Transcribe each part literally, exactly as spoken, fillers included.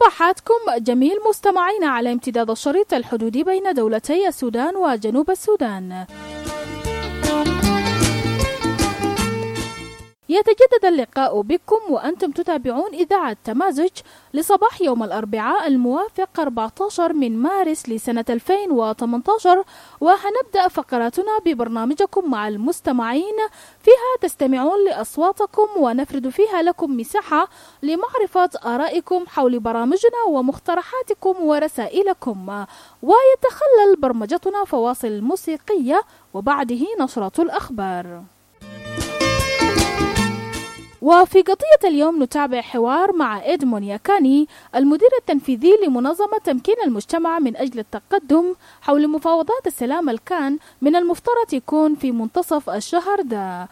صباحاتكم جميل مستمعينا على امتداد الشريط الحدودي بين دولتي السودان وجنوب السودان. يتجدد اللقاء بكم وأنتم تتابعون إذاعة تمازج لصباح يوم الأربعاء الموافق أربعة عشر من مارس لسنة ألفين وثمانية عشر، وهنبدأ فقراتنا ببرنامجكم مع المستمعين، فيها تستمعون لأصواتكم ونفرد فيها لكم مساحة لمعرفة آرائكم حول برامجنا ومقترحاتكم ورسائلكم، ويتخلل برمجتنا فواصل موسيقية وبعده نشرة الأخبار. وفي قضية اليوم نتابع حوار مع إدمون ياكاني المدير التنفيذي لمنظمة تمكين المجتمع من أجل التقدم حول مفاوضات السلام الكان من المفترض يكون في منتصف الشهر ده.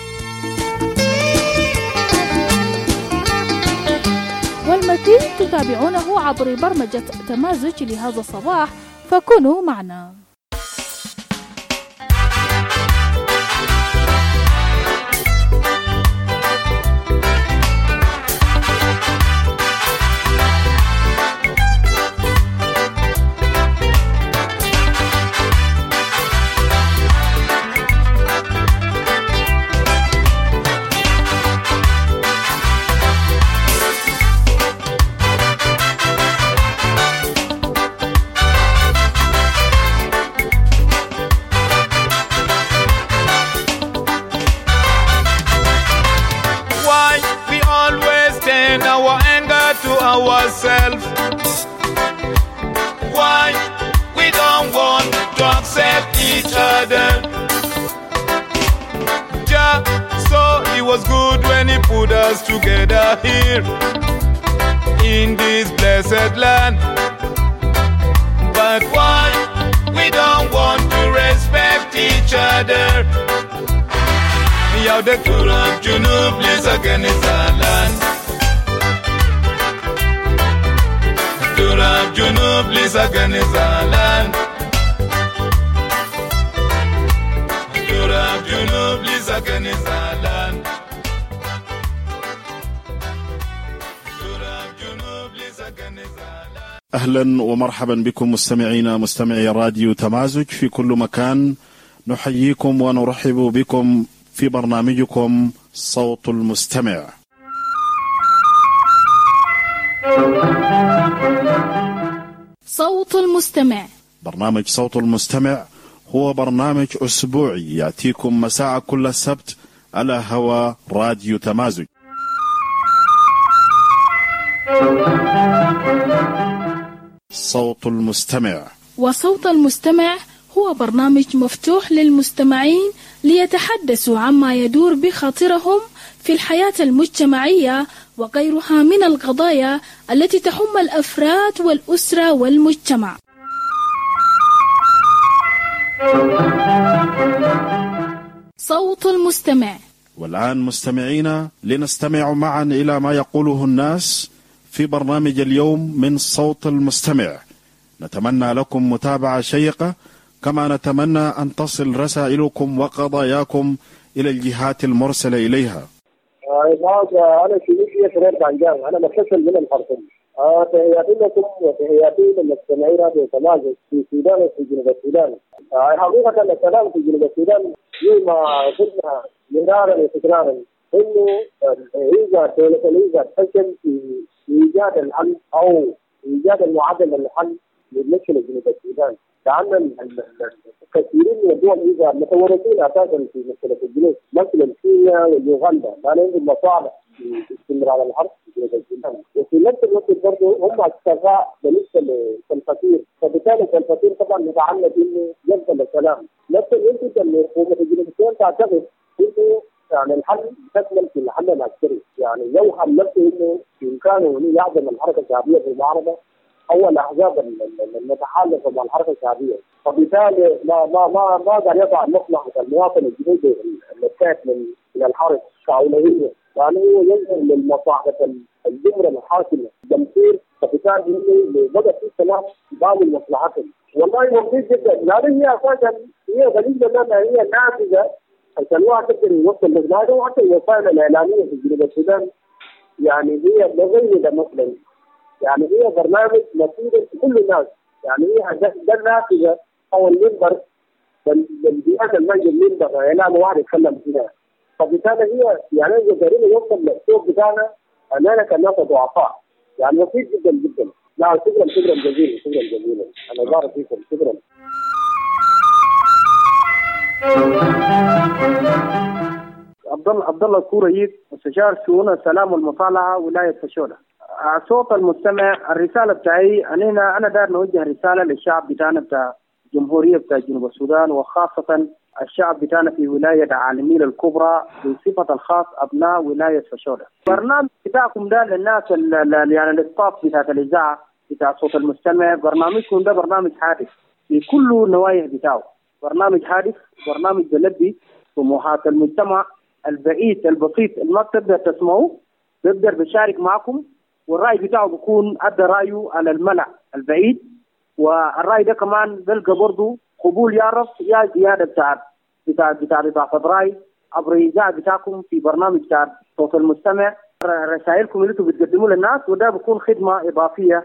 والمزيد تتابعونه عبر برمجة تمازج لهذا الصباح، فكونوا معنا. Ourselves. Why we don't want to accept each other? Jah saw it was good when he put us together here in this blessed land. But why we don't want to respect each other? Yaw the Turab Junub lives against our land. Turab Junub lives against our land. Turab Junub lives against our land. Turab Junub lives against our land. أهلا ومرحبا بكم مستمعينا مستمعي راديو تمازج في كل مكان. نحييكم ونرحب بكم في برنامجكم صوت المستمع. صوت المستمع. برنامج صوت المستمع هو برنامج أسبوعي يأتيكم مساء كل السبت على هوا راديو تمازج. صوت المستمع. وصوت المستمع هو برنامج مفتوح للمستمعين ليتحدثوا عما يدور بخاطرهم في الحياة المجتمعية وغيرها من القضايا التي تهم الأفراد والأسرة والمجتمع. صوت المستمع. والآن مستمعينا لنستمع معا إلى ما يقوله الناس في برنامج اليوم من صوت المستمع. نتمنى لكم متابعة شيقة، كما نتمنى أن تصل رسائلكم وقضاياكم إلى الجهات المرسلة إليها. أنا شريكي فريد بانجان، أنا متصل من الخرطوم. تحياتي لكم وتحياتي للمستمعين راديو تمازج في السودان وفي جنوب السودان. حقيقة الكلام في جنوب السودان ما قلنا مرارا وتكرارا إنه إذا دولة الإيجاد تفشل في إيجاد الحل أو إيجاد المعادلة للحل للمشكلة جنوب السودان، لأن كثيرين من الدول إذا متورطين أساسا في مشكلة الجنوب مثل كينيا ويوغندا، كان عندهم مصالح في استمرار الحرب في جنوب السودان، وفي نفس الوقت برضه هم اكتفاء بالنسبة للفقير، فبالتالي الفقير طبعا متعمد إنه يفضل الكلام. نفس الوقت إن حكومة جنوب السودان تعتقد إنه يعني الحل تكمل في الحل العسكري، يعني يوهم نفسه إنه بإمكانه إنه يعزم الحركة الشعبية في المعارضة أو الأحزاب المتحالفة مع الحركة الشعبية، فبالتالي ما ما ما ما قدر يضع مصلحة المواطن الجنوبي المتكات من من الحرب كأولوية، يعني هو ينظر لمصلحة الجمهورية الحاكمة الجمهور، فبالتالي بدأ في كلام بعض المصلحات. والله مفيد جدا، لأن هي أساسا هي غريبة لنا، هي نافذة عشان الواحد يقدر يوصل لبلاده، وحتى الوسائل الإعلامية في جنوب السودان يعني هي مغيبة مثلا يعني هي برنامج مفيد لكل الناس، يعني هي ده النافذه او المنبر بالبيئات المنجم المنبر اعلان واحد يتكلم فيها. فبالتالي هي يعني قدرنا يوصل للصوت بتاعنا اننا كناس ضعفاء، يعني مفيد جدا جدا. لا شكرا شكرا جزيلا شكرا جزيلا، انا بارك فيكم شكرا. عبد الله عبد الله الكوريب مستشار شؤون السلام والمطالعه ولايه فشوله. صوت المستمع، الرساله بتاعي انا انا داير نوجه رساله للشعب بتاعنا بتاع الجمهوريه بتاع جنوب السودان، وخاصه الشعب بتاعنا في ولايه عالميل الكبرى بصفه الخاص ابناء ولايه فشوله. برنامج بتاعكم ده للناس يعني الاستاف بتاعت الاذاعه بتاع صوت المستمع، برنامجكم ده برنامج هادف في كل النواحي بتاعه، برنامج هادف، برنامج بلبي طموحات المجتمع البعيد البسيط اللي ما بتقدر تسمعوه، بيقدر بيشارك معكم، والرأي بتاعه بيكون أدى رأيه على الملأ البعيد، والرأي ده كمان بلقى برضه قبول يعرف يا زيادة بتاع بتاع بتاع إضافة رأي عبر الإذاعة بتاعكم في برنامج بتاع صوت المستمع. رسائلكم اللي انتم بتقدموا للناس وده بيكون خدمة إضافية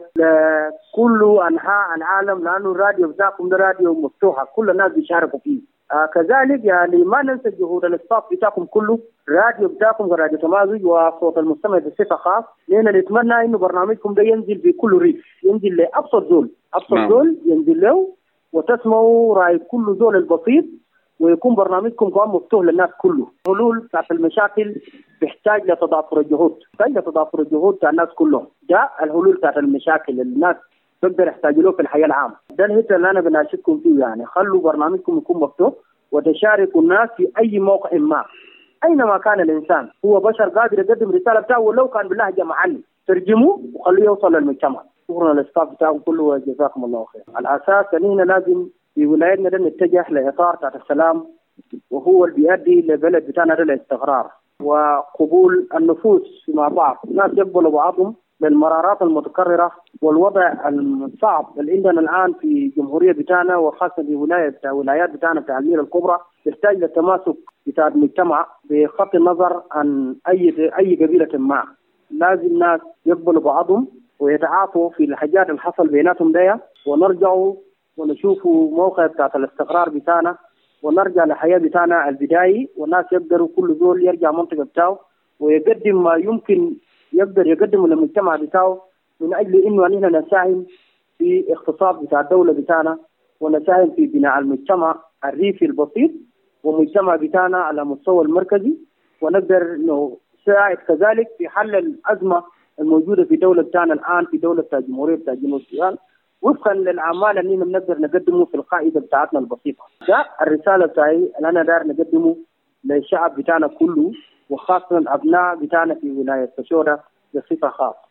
لكل أنحاء العالم، لأنه الراديو بتاعكم ده راديو مفتوحة كل الناس بيشاركوا فيه. آه كذلك يعني ما ننسى جهود الاستاف بتاعكم كله، راديو بتاعكم راديو تمازج وصوت المستمع بصفة خاص، لأن نتمنى إنه برنامجكم ده ينزل في كل ريف، ينزل لأبسط زول، أبسط نعم. زول ينزل له وتسمعوا رأي كل زول البسيط، ويكون برنامجكم كمان مفتوح للناس كله. حلول بتاعت المشاكل بيحتاج لتضافر الجهود، بيحتاج لتضافر الجهود بتاع الناس كلهم. ده الحلول بتاعت المشاكل اللي الناس بقدر يحتاجوا له في الحياه العامه. ده الهدف اللي انا بناشدكم فيه، يعني خلوا برنامجكم يكون مفتوح وتشاركوا الناس في اي موقع ما، اينما كان الانسان هو بشر قادر يقدم رساله بتاعه ولو كان باللهجه محلي، ترجموه وخليه يوصل للمجتمع. شكرا للاستاف بتاعكم كله وجزاكم الله خير. الاساس اننا لازم في ولايتنا ده نتجه لاطار بتاع السلام، وهو اللي بيؤدي لبلد بتاعنا ده الاستقرار وقبول النفوس مع بعض، الناس يقبلوا بعضهم للمرارات المتكرره والوضع الصعب اللي عندنا الان في الجمهوريه بتاعنا، وخاصه في ولايه بتاع ولايات بتاعنا بتاع الميل الكبرى، يحتاج للتماسك بتاع المجتمع بغض النظر عن اي اي قبيله ما. لازم الناس يقبلوا بعضهم ويتعاطوا في الحاجات اللي حصل بيناتهم دي، ونرجعوا ونشوفوا موقع بتاع الاستقرار بتاعنا، ونرجع لحياه بتاعنا البدائي، والناس يقدروا كل زول يرجع منطقه بتاعه ويقدم ما يمكن يقدر يقدمه للمجتمع بتاعه، من اجل انه نحن نساهم في اقتصاد بتاع الدوله بتاعنا، ونساهم في بناء المجتمع الريفي البسيط ومجتمع بتاعنا على مستوى المركزي، ونقدر نساعد كذلك في حل الازمه الموجوده في الدوله بتاعنا الان، في دوله بتاع الجمهوريه بتاع جنوب السودان، وفقا للاعمال اللي بنقدر نقدمه في القاعده بتاعتنا البسيطه. ده الرساله بتاعي اللي انا داير نقدمه للشعب بتاعنا كله، وخاصه الابناء بتاعنا في ولايه فشوله بصفه خاصه.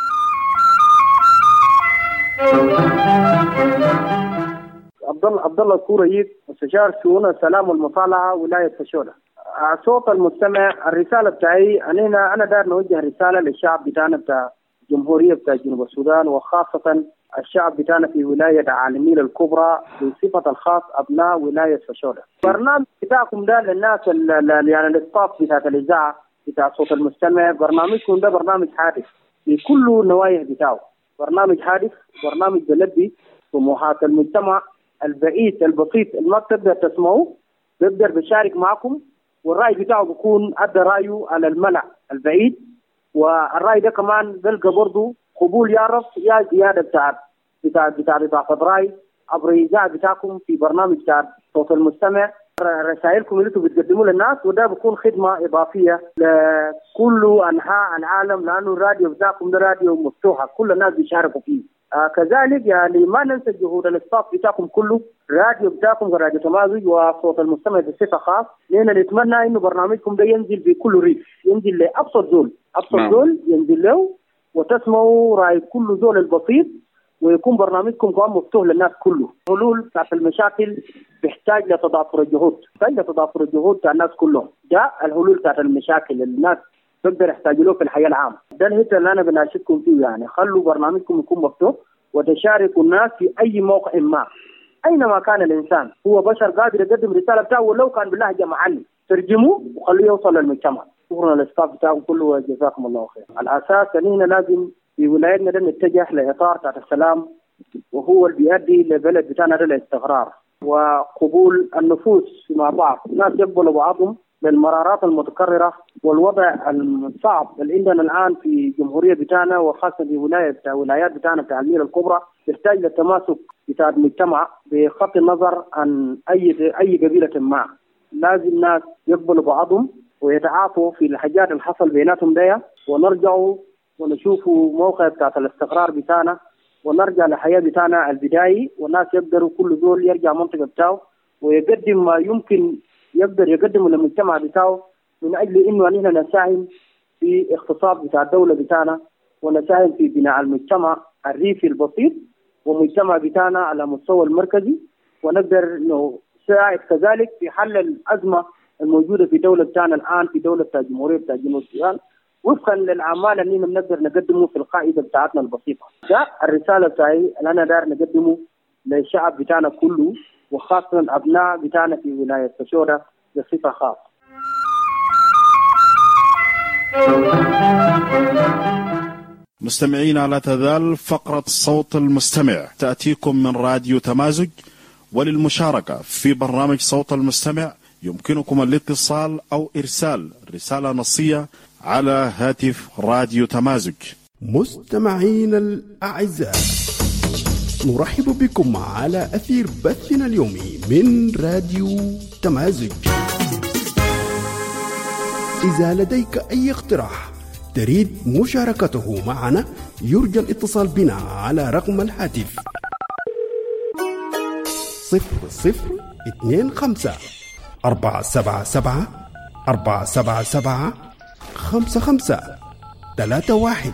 عبد الله عبد الله الكوريب مستشار شؤون السلام والمطالعه ولايه فشوله. صوت المستمع، الرساله بتاعي انا انا داير نوجه رساله للشعب بتاعنا بتاع الجمهوريه بتاع جنوب السودان، وخاصه الشعب بتاعنا في ولايه عالميل الكبرى بصفه الخاص ابناء ولايه فشوله. برنامج بتاعكم ده للناس يعني الاستاف بتاعت الاذاعه بتاع صوت المستمع، برنامجكم ده برنامج هادف في كل النواحي بتاعه، برنامج هادف، برنامج بلبي طموحات المجتمع البعيد البسيط اللي ما بتقدر تسمعوه، بيقدر بيشارك معكم، والرأي بتاعه بيكون أدى رأيه على الملأ البعيد، والرأي ده كمان بلقى برضه قبول يعرف يا زيادة بتاع بتاع بتاع إضافة رأي عبر الإذاعة بتاعكم في برنامج بتاع صوت المستمع. رسائلكم اللي انتم بتقدموا للناس وده بيكون خدمة إضافية لكل أنحاء العالم، لأنه الراديو بتاعكم ده راديو مفتوحة كل الناس بيشاركوا فيه. آه كذلك يعني ما ننسى جهود الاستاف بتاعكم كله، راديو بتاعكم راديو تمازج وصوت المستمع بصفة خاص، لأن نتمنى إنه برنامجكم ده ينزل في كل ريف، ينزل لأبسط زول، أبسط نعم. زول ينزل له وتسمعوا رأي كل زول البسيط، ويكون برنامجكم كمان مفتوح للناس كله. حلول بتاعت المشاكل بيحتاج لتضافر الجهود، بيحتاج لتضافر الجهود بتاع الناس كلهم. ده الحلول بتاعت المشاكل اللي الناس بقدر يحتاجوا له في الحياه العامه. ده الهدف اللي انا بناشدكم فيه، يعني خلوا برنامجكم يكون مفتوح وتشاركوا الناس في اي موقع ما، اينما كان الانسان هو بشر قادر يقدم رساله بتاعه ولو كان باللهجه محلي، ترجموه وخليه يوصل للمجتمع. شكرا للاستاف بتاعكم كله وجزاكم الله خير. الاساس اننا لازم في ولايتنا ده نتجه لإطار تحت السلام، وهو اللي بيؤدي لبلد بتاعنا ده الاستقرار وقبول النفوس مع بعض. الناس يقبلوا بعضهم للمرارات المتكررة والوضع الصعب اللي عندنا الآن في جمهورية بتاعنا، وخاصة في ولاية بتاع ولايات بتاعنا بتاع المير الكبرى، يحتاج للتماسك بتاع المجتمع بغض النظر عن أي أي قبيلة ما. لازم الناس يقبلوا بعضهم ويتعاطوا في الحاجات اللي حصل بيناتهم ديا، ونرجعوا ونشوفوا موقع بتاع الاستقرار بتاعنا، ونرجع لحياة بتاعنا البدائي، والناس يقدروا كل دول يرجع منطقة بتاعه ويقدم ما يمكن يقدر يقدمه للمجتمع بتاعه، من أجل إنه أننا نساهم في اقتصاد بتاع الدولة بتاعنا، ونساهم في بناء المجتمع الريفي البسيط ومجتمع بتاعنا على مستوى المركزي، ونقدر نساعد كذلك في حل الأزمة الموجودة في دولة بتاعنا الآن، في دولة بتاع جمهورية بتاع جنوب السودان، وفقا للأعمال اللي نقدر نقدمه في القاعدة بتاعتنا البسيطة. ده الرسالة بتاعي اللي أنا داير نقدمه للشعب بتاعنا كله، وخاصة الأبناء بتاعنا في ولاية فشورة بصفة خاصة. مستمعين، لا تزال فقرة صوت المستمع تأتيكم من راديو تمازج، وللمشاركة في برنامج صوت المستمع يمكنكم الاتصال أو إرسال رسالة نصية على هاتف راديو تمازج. مستمعين الأعزاء، نرحب بكم على أثير بثنا اليومي من راديو تمازج. إذا لديك أي اقتراح تريد مشاركته معنا، يرجى الاتصال بنا على رقم الهاتف صفر صفر اثنين خمسة أربعة سبعة سبعة أربعة سبعة سبعة خمسة خمسة ثلاثة واحد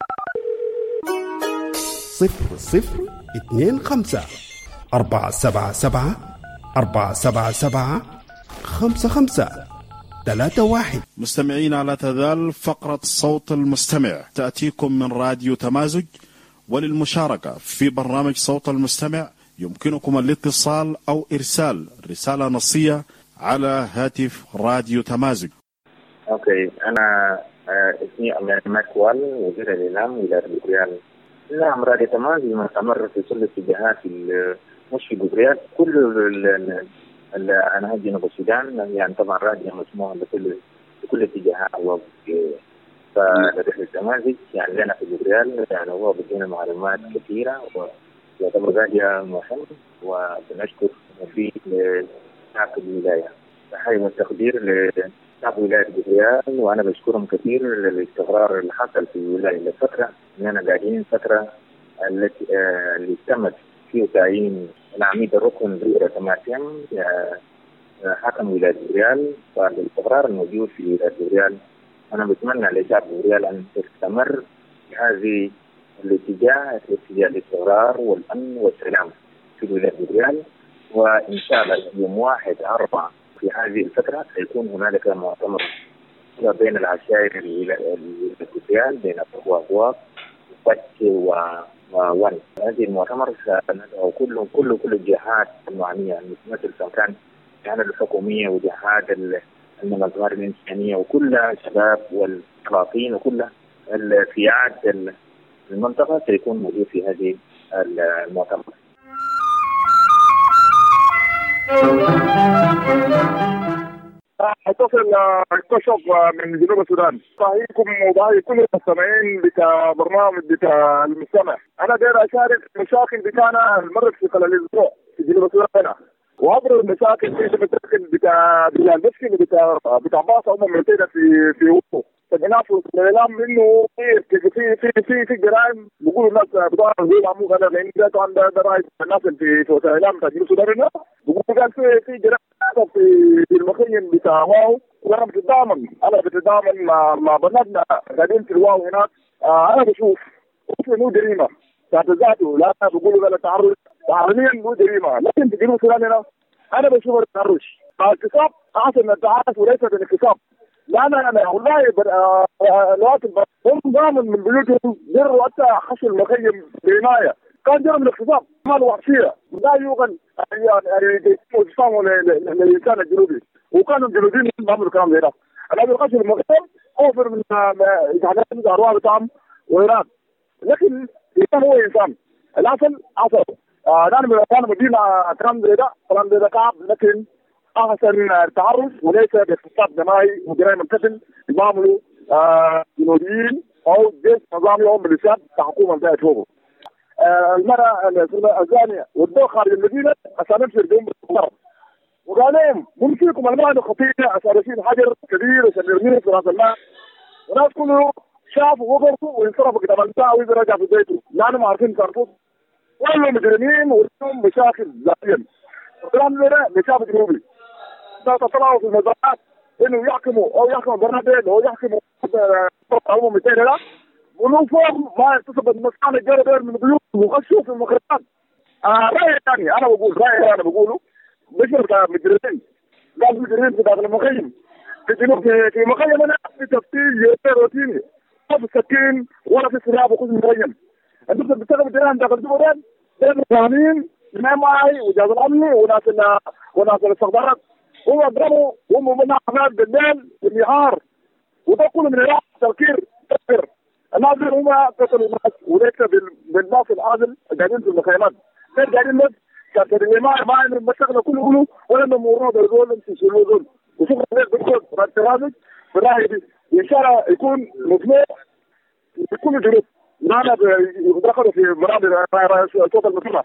صفر صفر اثنين خمسة أربعة سبعة سبعة أربعة سبعة سبعة خمسة خمسة ثلاثة واحد. مستمعين، لا تزال فقرة صوت المستمع تأتيكم من راديو تمازج، وللمشاركة في برنامج صوت المستمع يمكنكم الاتصال أو إرسال رسالة نصية على هاتف راديو تمازج. اوكي، انا اسمي امير ماكوال، وزير الاعلام ولايه جبريال. نعم، راديو تمازج مستمر في كل اتجاهات، مش في جبريال، كل انحاء جنوب السودان. يعني طبعا راديو مسموع بكل بكل اتجاهات. فراديو تمازج يعني لنا في جبريال، يعني هو بدينا معلومات كثيره، ويعتبر راديو مهم، وبنشكر فيه شعب الولايه. تحية والتقدير لشعب ولاية جبريال، وأنا بشكرهم كثير للاستقرار اللي حصل في الولاية لفترة. إننا قاعدين فترة التي اللي تمت فيه تعيين العميد الركن دكتور تماسيم حكم ولاية جبريال، والاستقرار الموجود في ولاية جبريال. أنا بتمنى لشعب جبريال أن تستمر في هذه الاتجاه، اتجاه الاستقرار والأمن والسلام في ولاية جبريال. وإن شاء الله يوم واحد أربعة في هذه الفترة سيكون هنالك مؤتمر بين العشائر الجبريال، بين أبواق وفتح وون. هذه المؤتمر سندعو كل كل كل الجهات المعنية، مثل سواء كان الجهات الحكومية وجهات المنظمات الإنسانية وكل الشباب والسلاطين وكل الفئات المنطقة سيكون موجود في هذه المؤتمر. اتصل كشف من جنوب السودان. صحيحكم وضعي كل المستمعين بتاع برنامج بتاع المستمع. انا داير اشارك مشاكل بتاعنا المرت في خلال الاسبوع في جنوب السودان، وابرز المشاكل في المشاكل بتاع بتاع المشكله بتاع بتاع باص هم مرتين في في وقته. فالناس الاعلام انه في في في في في جرائم بيقولوا الناس بتوع زي ما مو انا لان ده طبعا ده راي الناس في في الاعلام بتاع جنوب السودان بيقولوا كان في في جرائم في في المخيم بتاع واو، وانا بتضامن انا بتضامن مع مع بلدنا قاعدين في الواو هناك. آه انا بشوف مو جريمه ذات ذاته، لا بيقولوا لا تعرض عالميا مو جريمه، لكن في جنوب السودان هنا انا بشوف التحرش اعتصاب احسن من التعاطف وليس بالاغتصاب. لا انا انا والله الوقت هم ضامن من بيوتهم جروا حتى حشو المخيم بعنايه، كان جرم الاغتصاب مال وحشيه لا يوغل يعني يتصاموا للانسان الجنوبي، وكانوا الجنوبيين بيعملوا كلام زي ده. انا بيخشوا المخيم اوفر من يعني ارواح بتاعهم وايران، لكن هو انسان الاصل اصل آه نحن كان مدينه كلام زي ده كلام زي ده كعب، لكن احسن تعرف وليس باختصاص جماعي وجرائم القتل يعملوا آه جنوديين او جيش نظامي او ميليشيات تحكم منطقه توبو. آه المراه الزانيه والدور خارج المدينه عشان نمشي بهم بالضرب، وقال لهم ممكنكم المراه خطيره عشان يشيل حجر كبير عشان يرميه في راس الماء، والناس كله شافوا وقفوا وانصرفوا قدام البتاع وإذا رجع في بيته. نحن ما عارفين صرفوا ولا مجرمين ولهم مشاكل ذاتيا. الكلام ده مشاكل جنوبي. تطلعوا في المزارات انه يحكموا او يحكموا برنامج او يحكموا او مئتين لا ونوفهم ما يتصل بالمسكن الجرير من بيوت وغشوا في المخرجات. آه رايي يعني انا بقول رايي انا بقوله مش بتاع مجرمين، لا مجرمين في داخل المخيم في جنوب في مخيم انا في تفتيش روتيني ما في سكين ولا في سلاح وخذ مريم. انت بتشتغل بالدرهم داخل الجبران بين القوانين ما معي وجهاز الامن وناس وناس الاستخبارات هم ضربوا هم منع احمد بالليل والنهار، وده كله من الراحه تفكير تفكير الناس هم قتلوا الناس وليس بالناس العادل قاعدين في المخيمات غير قاعدين بس كانت ما ما المشاكل كله كله ولا الموضوع ده دول يشيلوا دول. وشكرا لك دكتور برنامج بالراحه دي ان شاء الله يكون مجموع بكل جنوب معنا يدخلوا في برامج صوت المسرح.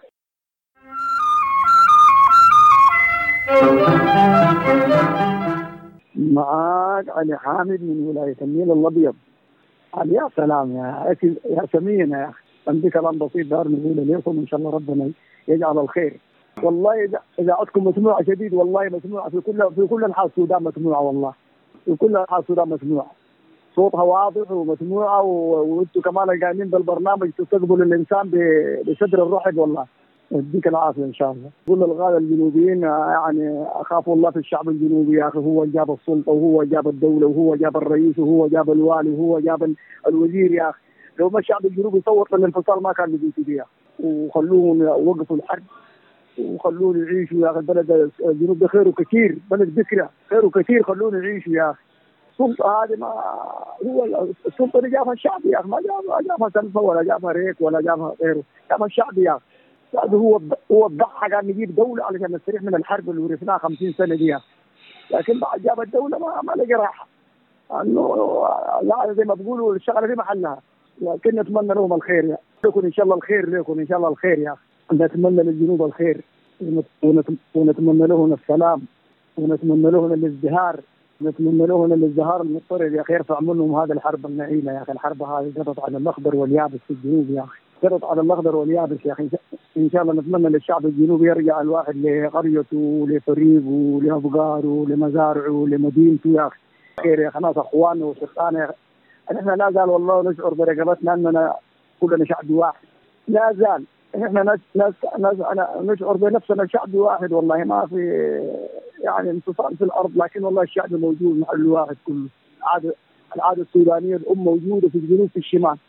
معاك علي حامد من ولاية النيل الأبيض. علي يا سلام يا أخي يا سمينا يا أخي، عندي كلام بسيط دار نقول لكم إن شاء الله ربنا يجعل الخير. والله إذا إذا عندكم مسموعة شديد والله مسموعة في كل في كل أنحاء السودان مسموعة، والله في كل أنحاء السودان مسموعة، صوتها واضح ومسموعة، وأنتم كمان قاعدين بالبرنامج تستقبلوا الإنسان بصدر الرحب. والله يديك العافية إن شاء الله. كل الغالة الجنوبيين يعني أخافوا الله في الشعب الجنوبي يا أخي، هو جاب السلطة وهو جاب الدولة وهو جاب الرئيس وهو جاب الوالي وهو جاب الوزير يا أخي. لو ما الشعب الجنوبي صوت للانفصال ما كان بيجي فيها، وخلوهم وقفوا الحرب وخلوهم يعيشوا يا أخي. البلد الجنوب ده خيره كثير، بلد بكرة خيره كثير، خلوهم يعيشوا يا أخي. السلطة هذه ما هو السلطة اللي جابها الشعب يا أخي، ما جابها جابها سلفة ولا جابها ريك ولا جابها غيره، جابها الشعب يا أخي. هو هو الضحى قاعد نجيب دولة علشان نستريح من الحرب اللي ورثناها خمسين سنة دي، لكن بعد جاب الدولة ما ما لقى راحة، انه زي ما بيقولوا الشغلة في محلها. لكن نتمنى لهم الخير يا لكم ان شاء الله، الخير لكم ان شاء الله الخير يا اخي. نتمنى للجنوب الخير ونتمنى لهم السلام ونتمنى لهم الازدهار، نتمنى لهم الازدهار المضطرد يا اخي، يرفع منهم هذا الحرب النعيمة يا اخي. الحرب هذه قضت على الاخضر واليابس في الجنوب يا اخي، قضت على الاخضر واليابس يا اخي. ان شاء الله نتمنى للشعب الجنوبي يرجع الواحد لقريته لفريقه لافكاره لمزارعه لمدينته يا اخي. خير يا اخي، ناس اخواننا وشقانا يا اخي. احنا لا زال والله نشعر برقبتنا اننا كلنا شعب واحد، لا زال احنا ناس ناس ناس أنا نشعر بنفسنا شعب واحد، والله ما في يعني انفصال في الارض، لكن والله الشعب موجود محل واحد كله. العاده العاده السودانيه الام موجوده في الجنوب في الشمال.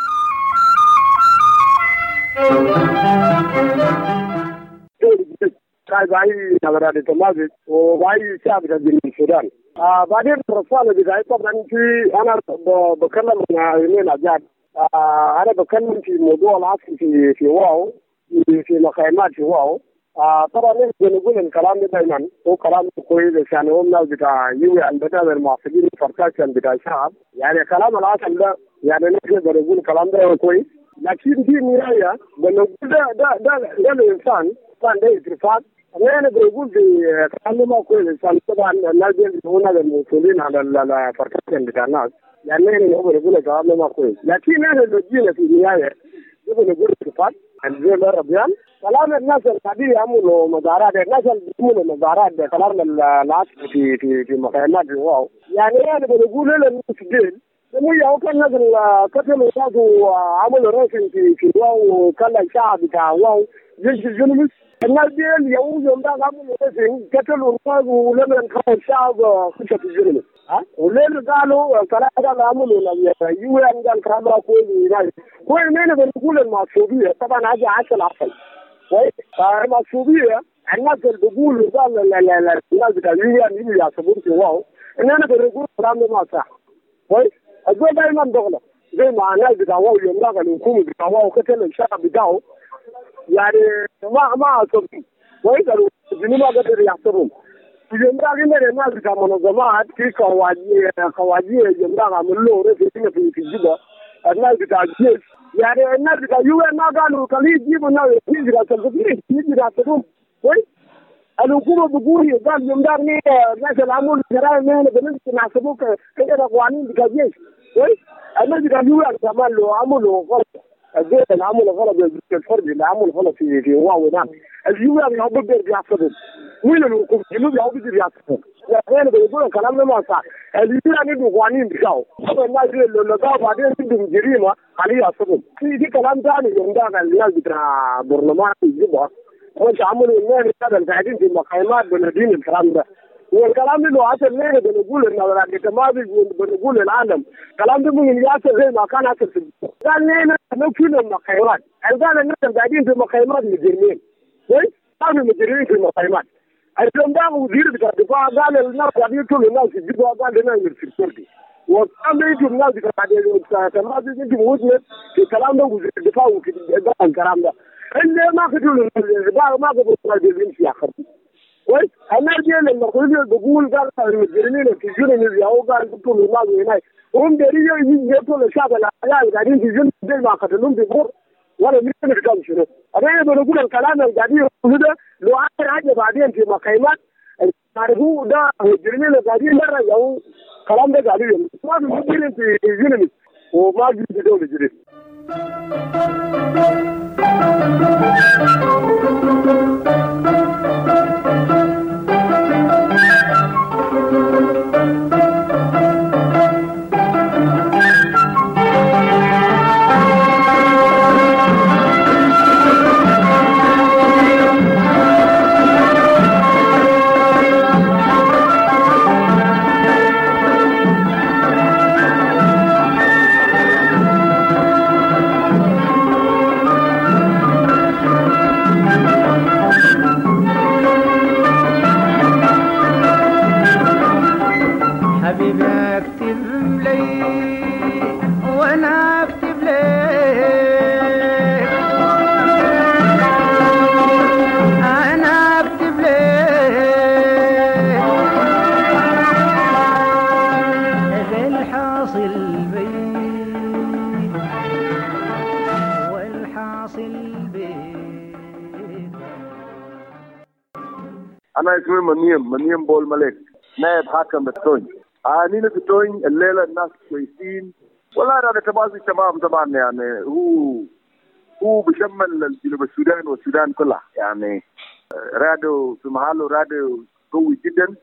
باي نظرات التمازج وباي شعب جنوب السودان. آه بعدين الرسالة بتاعي طبعا في أنا بكلم مع يمين عجاب. آه أنا بكلم في موضوع العصر في في واو في, في مخيمات في واو. آه طبعا نحن بنقول الكلام ده دائما هو كلام كويس عشان هم الناس بتاع يوي البدل المعصبين فرقاشن بتاع الشعب، يعني كلام العصر ده يعني نحن بنقول الكلام ده كويس، لكن في النهاية بنقول ده ده ده, ده الإنسان كان ده اتفاق. أنا بقول في كلامه كويس طبعا الناس هنا المسؤولين على الفرقاشن بتاع الناس، يعني نحن نقول نقول كلامه كويس، لكن نحن بنجينا في النهاية نقول نقول اتفاق الزي ما ربيان كلام الناس اللي يعملوا مزارات، الناس اللي يعملوا مزارات كلام الناس في في في مخيمات واو، يعني أنا بقول لهم مسجين مو يا كان ناس قتلوا الناس وعملوا راسم في في واو وكان الشعب بتاع واو جيش الجنوب. الناس دي اليوم يوم ده عملوا راسم قتلوا الناس ولما انقذوا الشعب خشوا في الجنوب. ها ولين قالوا كلام ده عملوا يو ان قال كلام كويس كويس. مين بنقول المعصوبيه طبعا هذه عسل عسل كويس. المعصوبيه الناس اللي بيقولوا قال لا لا لا الناس بتاع يو ان يو يعصبون في واو ان انا بنقول كلام ما صح كويس. الزول دائما دغله زي ما الناس بتاعوا يوم ده الحكومه بتاعوا قتل الشعب بتاعه يعني ما ما أصبهم ويقدروا الجنوب ما قدر يحصرهم يوم ده قلنا الناس بتاع منظمات في قواجي قواجي يوم ده عملوا له في في في الجبهة الناس بتاع الجيش يعني الناس بتاع يو ان ما قالوا خليه يجيبوا الناس يجي يحصرهم يجي يحصرهم كويس الحكومه بتقول قال يوم ده الناس اللي عملوا جرائم هنا بالنسبه نحسبوه كده قوانين بتاع الجيش كويس الناس بتاع يو ان كمان لو عملوا غلط الزول اللي عملوا غلط الفرد اللي عملوا غلط في في واو هناك اليو ان هو بيقدر يحسبهم وين الحكومه الجنوب هو بيقدر يحسبهم يعني بيقولوا الكلام ده ما صح اليو ان عنده قوانين بتاعه الناس اللي قالوا بعدين عندهم جريمه عليه يحسبهم في دي كلام ثاني يوم ده الناس بتاع برلمان الجبهه مش عملوا الناس هذا قاعدين في المخيمات بندين الكلام ده والكلام ده لو حصل ليه بنقول انه ما بنقول العالم الكلام ده ممكن يحصل زي ما كان حصل في قال لنا لو في المخيمات قال الناس قاعدين في المخيمات مجرمين كويس كانوا مجرمين في المخيمات اليوم ده وزير بتاع الدفاع قال الناس قاعدين كل الناس يجيبوا قال لنا في الشرطه وكان يجوا الناس بتاع تمام يجوا وجهه في الكلام ده وزير الدفاع وفي الكلام ده اللي ما قدروا ما قدروا يقدرون في آخر كويس الناس اللي المفروض بقول قال المجرمين في الجنة أو قال بطول الله هناك هم داريو يجوا الشعب العيال قاعدين في الجنة زي ما قتلهم في بور ولا مين كان شنو أنا بقول الكلام اللي قاعدين يقولوا لو عاد حاجة بعدين في مخيمات تعرفوا ده المجرمين قاعدين مرة يو كلام ده قاعدين ما في مجرمين في الجنة وما في دولة جديد أنا اسمي منيم منيم بول ملك نائب حاكم بتوين. أنا بتوين الليلة الناس كويسين والله أنا تبازي تمام طبعا يعني هو هو بيشمل جنوب السودان والسودان كلها يعني راديو في محله راديو قوي جدا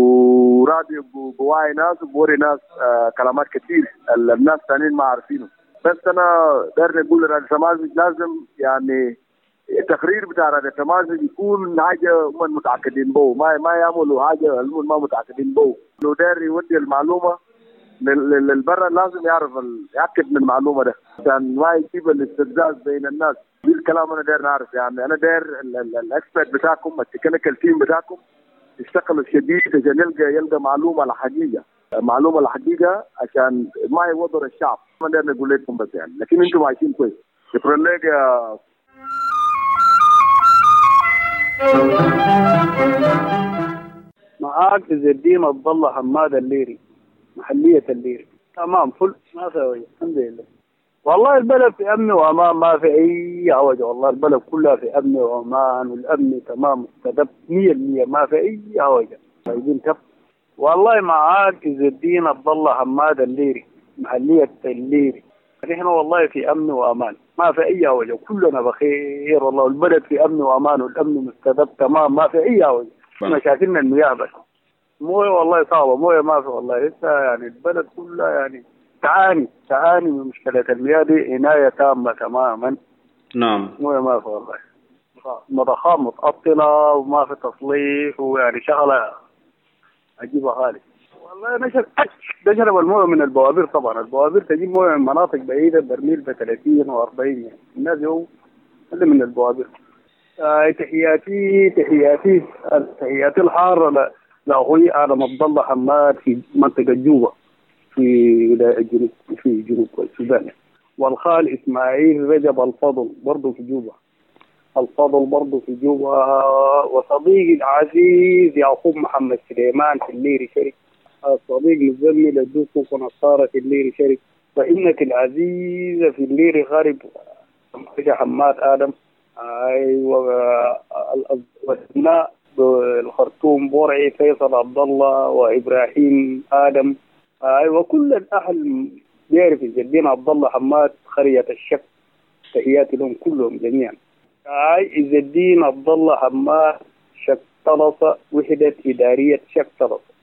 وراديو بواعي ناس وبوري ناس آه كلامات كثير الناس ثانيين ما عارفينه بس أنا داير نقول راديو تمازج لازم يعني التقرير بتاع راديو تمازج يكون حاجة هم متأكدين به ما ما يعملوا حاجة هم ما متأكدين به لو داير يودي المعلومة للبرة لازم يعرف يأكد من المعلومة ده عشان ما يجيب الاستفزاز بين الناس. دي الكلام أنا داير نعرف يعني أنا داير الإكسبرت بتاعكم التكنيكال تيم بتاعكم يشتغلوا شديد عشان يلقى يلقى معلومة الحقيقة معلومة الحقيقة عشان ما يوضر الشعب. ما داير نقول لكم بس يعني لكن أنتم عايشين كويس. شكرا لك يا معاك عز الدين عبد الله حماد الليري محلية الليري تمام فل ما في وجه الحمد لله. والله البلد في أمن وأمان ما في أي عوجة والله البلد كلها في أمن وأمان والأمن تمام مستدب مية المية ما في أي عوجة عايزين كف. والله معاك عز الدين عبد الله حماد الليري محلية الليري نحن والله في أمن وأمان ما في أي عوجة كلنا بخير والله البلد في أمن وأمان والأمن مستدب تمام ما في أي عوجة. مشاكلنا المياه بس مويه والله صعبة مويه ما في والله لسه يعني البلد كلها يعني تعاني تعاني من مشكلة المياه دي عناية تامة تماما. نعم مويه ما في والله مضخات متعطلة وما في تصليح ويعني شغلة عجيبة خالص والله. نشر نشرب المويه من البوابير طبعا البوابير تجيب مويه من مناطق بعيدة برميل بثلاثين وأربعين يعني الناس يوم اللي من البوابير. آه تحياتي تحياتي تحياتي الحارة لأخوي آدم عبد الله حماد في منطقة جوبا في جنوب في جنوب السودان. والخال إسماعيل رجب الفضل برضه في جوبا. الفضل برضه في جوبا. وصديقي العزيز يعقوب محمد سليمان في الليري شرك. الصديق مزمل الدوق ونصارى في الليري شرك. فإنك العزيزة في الليري غارب حماد آدم. أيوة. والأبناء الخرطوم بورعي فيصل عبد الله وإبراهيم آدم. أيوة. وكل الأهل يعرف الجدين عبد الله حماد خرية الشك. تحياتي لهم كلهم جميعا. أي عز الدين عبد الله حماد شك طلصة وحدة إدارية شك طلصة.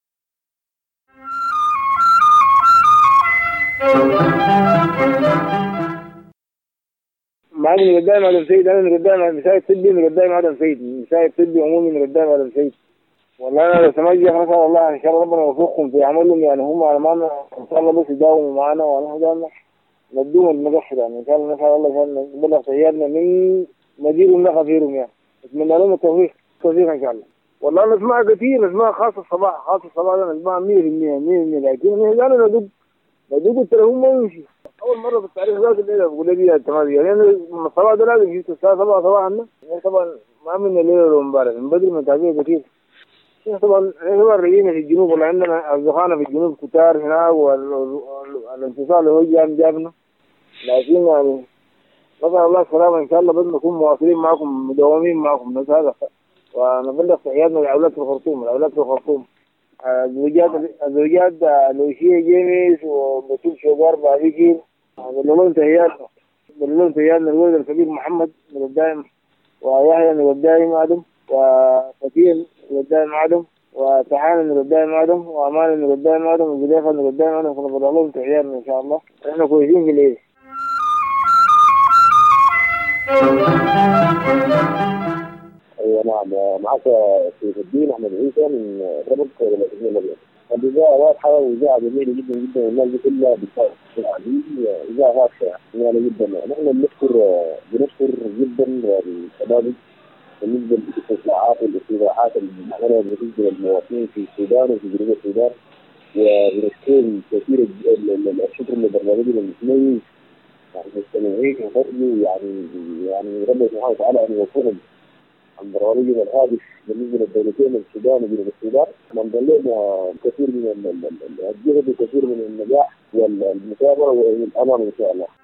معي من قدام عدم سيد. أنا من قدام مساعد سدي من قدام عدم سيد. مساعد سدي عمومي من قدام عدم سيد. والله أنا لو سمعت نسأل الله إن شاء الله ربنا يوفقهم في عملهم. يعني هم على ما إن شاء الله بس يداوموا معنا ونحن دائما ندوم المقصد. يعني إن شاء الله نسأل الله إن نبلغ تحياتنا من مديرهم لخفيرهم. يعني أتمنى لهم التوفيق التوفيق إن شاء الله. والله نسمع كثير نسمع خاصة الصباح خاصة الصباح أنا نسمع مية في المية مية في المية. لكن أنا ندوب ندوب التلفون ما يمشي. أول مرة في التاريخ ذات الليلة بقول لي التمادي. يعني الصباح ده لازم يجي الساعة سبعة صباحا. يعني طبعا ما من الليل ولا مبارك من بدري من تعبير كثير. طبعا طبعا رجينا في الجنوب ولا عندنا أصدقائنا في الجنوب كتار هنا والانتصال هو جام جابنا. لكن يعني نسأل الله السلامة إن شاء الله بس نكون مواصلين معكم مداومين معكم نفس هذا. ونبلغ تحياتنا لأولاد في الخرطوم الأولاد في الخرطوم الزوجات الزوجات لوشية جيميس وبتول شوبار بابيكين. بلغون تحياتنا بلغون تحياتنا الولد الكبير محمد من الدائم ويحيى من الدائم آدم وفتين من الدائم آدم وتحاني من الدائم آدم وأمان من الدائم آدم وزليخة من الدائم آدم. فنبلغون تحياتنا إن شاء الله. إحنا كويسين في الليل. ايوه نعم معك سيف الدين احمد عيسى من ربط الاسبوع الابيض. الاذاعه واضحه واذاعه جميله جدا جدا والناس دي كلها بتساعد العزيز. اذاعه واضحه جميله جدا. نحن بنشكر بنشكر جدا الشباب بالنسبه للاستطلاعات والاستطلاعات اللي بنعملها بالنسبه للمواطنين في السودان وفي جنوب السودان. وبنشكر كثير الشكر لبرنامجنا المتميز يعني المستمعين وفضله. يعني يعني ربنا سبحانه وتعالى ان يوفقهم عن برامجنا الهادف بالنسبه للدولتين السودان وجنوب السودان. نضل لنا كثير من الجهد وكثير من النجاح والمثابره والامام ان شاء الله.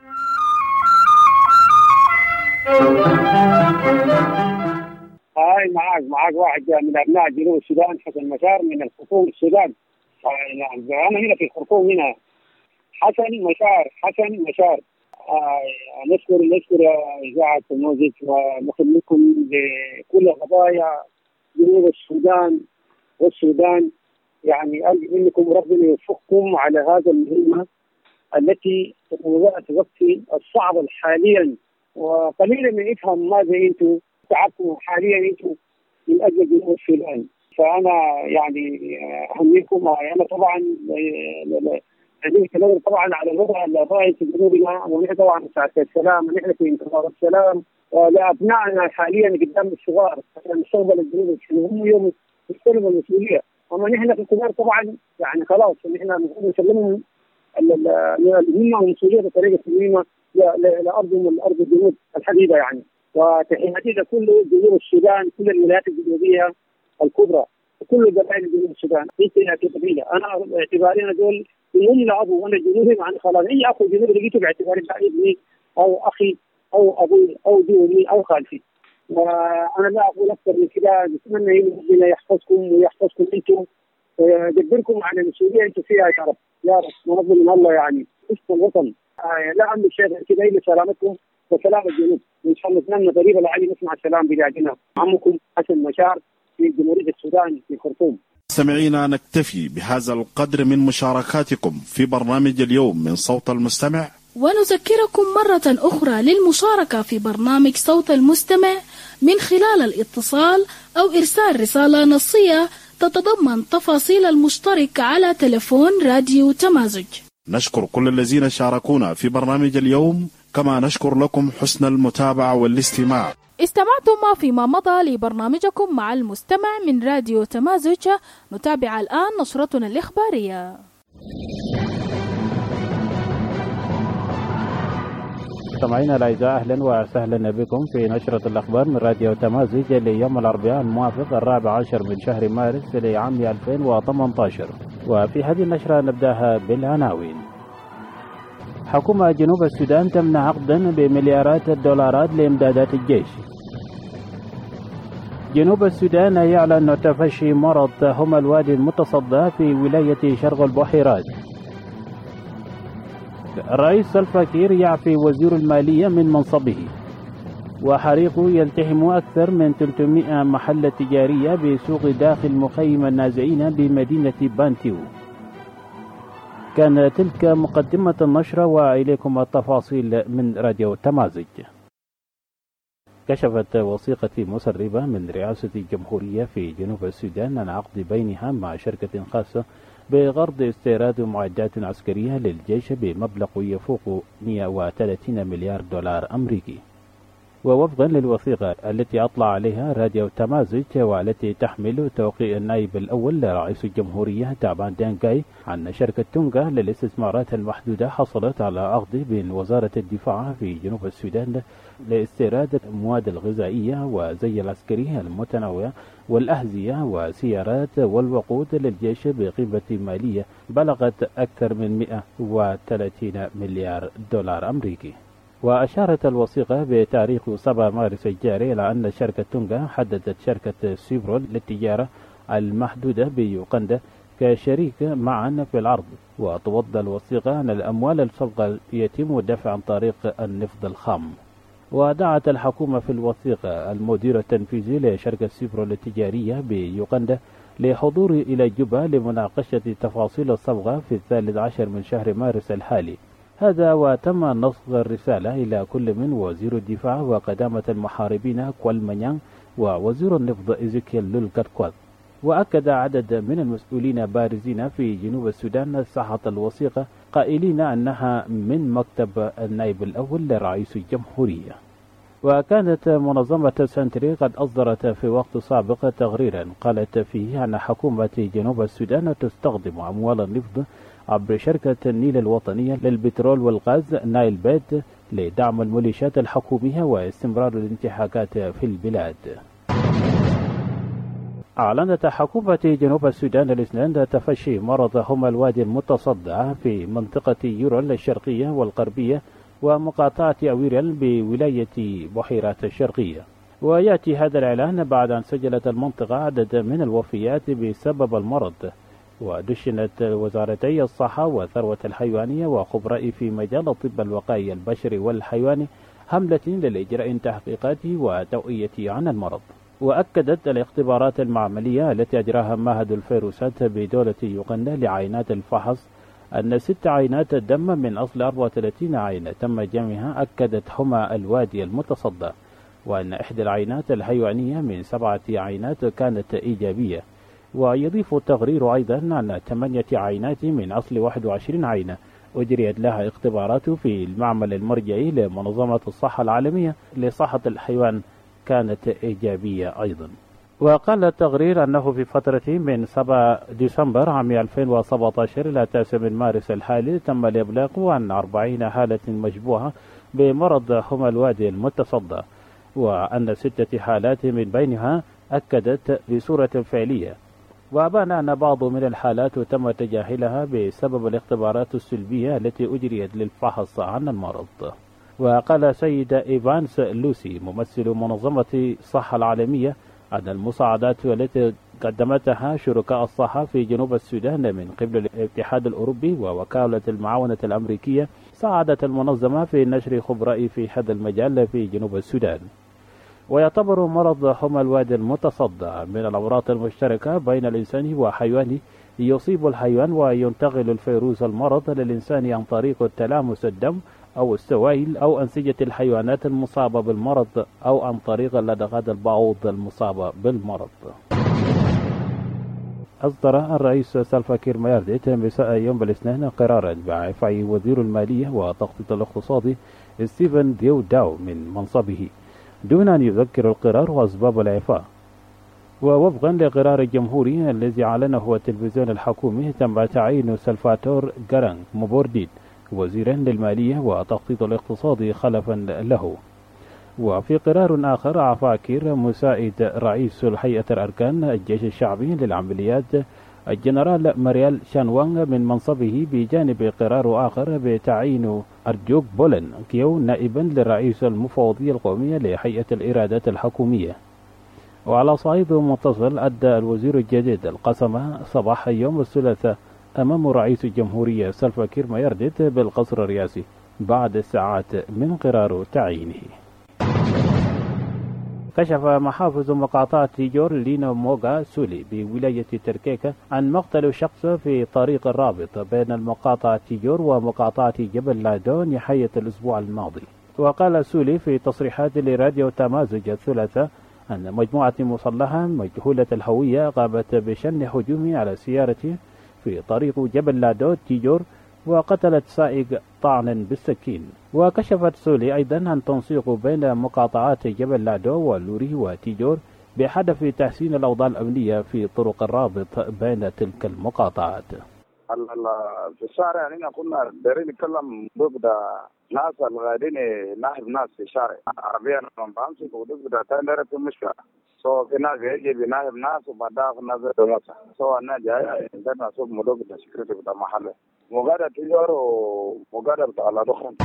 هاي معاك معاك واحد من ابناء جنوب السودان حسن مشار من الخرطوم السودان. نعم انا هنا في الخرطوم هنا. حسن مشار حسن مشار. آه نشكر نشكر إذاعة الموزيك ونخدمكم بكل قضايا جنوب السودان والسودان. يعني أرجو منكم ربنا يوفقكم على هذا المهمة التي وقت وقت الصعب حاليا. وقليلا من يفهم ماذا أنتم تعبتم حاليا أنتم من أجل جنوب السودان. فأنا يعني أهنيكم. أنا طبعا هذه كلام طبعا على الوضع الرائع في جنوبنا. ونحن طبعا ساعة السلام ونحن في انتظار السلام لأبنائنا حاليا قدام الصغار عشان مستقبل الجنوب هم يوم يستلموا المسؤولية. أما نحن في الكبار طبعا يعني خلاص نحن المفروض نسلمهم المهمة والمسؤولية بطريقة سليمة لأرضهم الأرض الجنوب الحبيبة يعني. وتحياتي لكل جنوب السودان كل الولايات الجنوبية الكبرى وكل قبائل جنوب السودان. انت قبيلة أنا اعتباري أنا دول هم لأبو وأنا جنوبي مع خلاص أي أخو جنوبي لقيته باعتباري ابني أو أخي أو أبوي أو دوني أو خالتي. وأنا لا أقول أكثر من كذا. نتمنى ربنا يحفظكم ويحفظكم أنتم ويجبركم على المسؤولية أنتم فيها يا رب يا رب ونظر من الله. يعني اسم الوطن آه لا أملك شيء كذا إلا سلامتكم وسلام الجنوب. وإن شاء الله نتمنى قريبا العالي نسمع السلام بلادنا. عمكم حسن مشار في جمهورية السودان في الخرطوم. مستمعينا نكتفي بهذا القدر من مشاركاتكم في برنامج اليوم من صوت المستمع. ونذكركم مرة أخرى للمشاركة في برنامج صوت المستمع من خلال الاتصال أو إرسال رسالة نصية تتضمن تفاصيل المشترك على تلفون راديو تمازج. نشكر كل الذين شاركونا في برنامج اليوم كما نشكر لكم حسن المتابعة والاستماع. استمعتم فيما مضى لبرنامجكم مع المستمع من راديو تمازج. نتابع الآن نشرتنا الإخبارية. مستمعينا الأعزاء، أهلا وسهلا بكم في نشرة الأخبار من راديو تمازج ليوم الأربعاء الموافق الرابع عشر من شهر مارس لعام ألفين وثمانية عشر. وفي هذه النشرة نبدأها بالعناوين. حكومة جنوب السودان تمنع عقدا بمليارات الدولارات لإمدادات الجيش. جنوب السودان يعلن تفشي مرض هما الوادي المتصدى في ولاية شرق البحيرات. الرئيس سلفا كير يعفي وزير المالية من منصبه. وحريق يلتهم أكثر من ثلاثمائة محل تجارية بسوق داخل مخيم النازعين بمدينة بانتيو. كان تلك مقدمة النشرة، وإليكم التفاصيل من راديو تمازج. كشفت وثيقة مسربة من رئاسة الجمهورية في جنوب السودان عن عقد بينها مع شركة خاصة بغرض استيراد معدات عسكرية للجيش بمبلغ يفوق مئة وثلاثين مليار دولار أمريكي. ووفقا للوثيقة التي أطلع عليها راديو تمازج والتي تحمل توقيع النائب الأول لرئيس الجمهورية تابان دانغاي عن شركة تونغا للاستثمارات المحدودة، حصلت على عقد بين وزارة الدفاع في جنوب السودان لاستيراد المواد الغذائية وزي العسكري المتنوع والأحذية وسيارات والوقود للجيش بقيمة مالية بلغت أكثر من مئة وثلاثين مليار دولار أمريكي. وأشارت الوثيقة بتاريخ سبعة مارس الجاري إلى أن شركة تونغا حددت شركة سيبرول للتجارة المحدودة بيوغندا كشريك معا في العرض. وتوضح الوثيقة أن الأموال السابقة يتم الدفع عن طريق النفط الخام. ودعت الحكومة في الوثيقة المدير التنفيذي لشركة سيبرول التجارية بيوغندا لحضور إلى جوبا لمناقشة تفاصيل الصفقة في الثالث عشر من شهر مارس الحالي. هذا وتم نص الرسالة إلى كل من وزير الدفاع وقدامة المحاربين كوال مانيان ووزير النفط إزيكيل لولكاتكوات. وأكد عدد من المسؤولين بارزين في جنوب السودان صحة الوثيقة قائلين أنها من مكتب النائب الأول لرئيس الجمهورية. وكانت منظمة سنتري قد أصدرت في وقت سابق تقريرا قالت فيه أن حكومة جنوب السودان تستخدم أموال النفط عبر شركة النيل الوطنية للبترول والغاز نايل بيت لدعم الميليشيات الحكومية واستمرار الانتهاكات في البلاد. أعلنت حكومة جنوب السودان الاثنين تفشي مرض هما الوادي المتصدع في منطقة يورل الشرقية والغربية ومقاطعة أويرل بولاية بحيرات الشرقية. ويأتي هذا الإعلان بعد أن سجلت المنطقة عدد من الوفيات بسبب المرض. ودشنت وزارتي الصحة والثروة الحيوانية وخبراء في مجال الطب الوقائي البشري والحيواني حملة للإجراء تحقيقات وتوعية عن المرض. وأكدت الاختبارات المعملية التي أجراها معهد الفيروسات بدولة يوغندا لعينات الفحص أن ست عينات الدم من أصل أربعة وثلاثين عينة تم جمعها أكدت هما الوادي المتصدى، وأن إحدى العينات الحيوانية من سبعة عينات كانت إيجابية. ويضيف التقرير أيضا أن ثمانية عينات من أصل واحد وعشرين عينة أجريت لها اختبارات في المعمل المرجعي لمنظمة الصحة العالمية لصحة الحيوان كانت إيجابية أيضا. وقال التقرير أنه في فترة من سبعة ديسمبر عام ألفين وسبعة عشر إلى تاسع من مارس الحالي تم الإبلاغ عن أربعين حالة مشبوهة بمرض هما الوادي المتصدى، وأن ستة حالات من بينها أكدت بصورة فعلية. وأبان أن بعض من الحالات تم تجاهلها بسبب الاختبارات السلبية التي أجريت للفحص عن المرض. وقال سيد إيفانس لوسي ممثل منظمة الصحة العالمية أن المساعدات التي قدمتها شركاء الصحة في جنوب السودان من قبل الاتحاد الأوروبي ووكالة المعاونة الأمريكية ساعدت المنظمة في نشر خبراء في هذا المجال في جنوب السودان. ويعتبر مرض هما الوادي المتصدى من الأمراض المشتركة بين الإنسان وحيوانه، يصيب الحيوان وينتقل الفيروس المرض للإنسان عن طريق التلامس الدم أو السوائل أو أنسجة الحيوانات المصابة بالمرض أو عن طريق لدغات البعوض المصابة بالمرض. أصدر الرئيس سلفا كير مايرديت مساء يوم الاثنين قرارا بإعفاء وزير المالية والتخطيط الاقتصادي ستيفن ديو داو من منصبه دون أن يذكر القرار وأسباب الإعفاء. ووفقا لقرار الجمهوري الذي أعلنه التلفزيون الحكومي تم تعيين سلفاتور غارانغ موبوردين وزيرا للمالية والتخطيط الاقتصادي خلفا له. وفي قرار آخر عفاكير مساعد رئيس هيئة الأركان الجيش الشعبي للعمليات الجنرال ماريال شانوانغ من منصبه، بجانب قرار آخر بتعيين أرجوك بولن كيو نائبا للرئيس المفوضية القومية لهيئة الإيرادات الحكومية. وعلى صعيد متصل أدى الوزير الجديد القسم صباح يوم الثلاثاء أمام رئيس الجمهورية سلفا كير مايرديت بالقصر الرئاسي بعد ساعات من قرار تعيينه. كشف محافظ مقاطعة تيجور لينا موغا سولي بولاية تركيكا عن مقتل شخص في طريق الرابط بين المقاطعة تيجور ومقاطعة جبل لادو نهاية الأسبوع الماضي. وقال سولي في تصريحات لراديو تمازج الثلاثاء أن مجموعة مسلحة مجهولة الهوية قامت بشن هجوم على سيارته في طريق جبل لادو تيجور وقتلت سائق طعنا بالسكين. وكشفت سولي أيضا عن تنسيق بين مقاطعات جبل لادو واللوري وتيجور بهدف تحسين الأوضاع الأمنية في طرق الرابط بين تلك المقاطعات. في الشارع هنا كنا دايرين نتكلم ضد ناس الغادين ناهب ناس في الشارع عربيا ما بامسك وضد تاندر في مشكلة سو في ناس يجي بناهب ناس وبعدها في ناس دوسة سو أنا جاي عندنا سوق مدوق السكرتي بتاع محل مقادة تجار ومقادة بتاع الأدخان.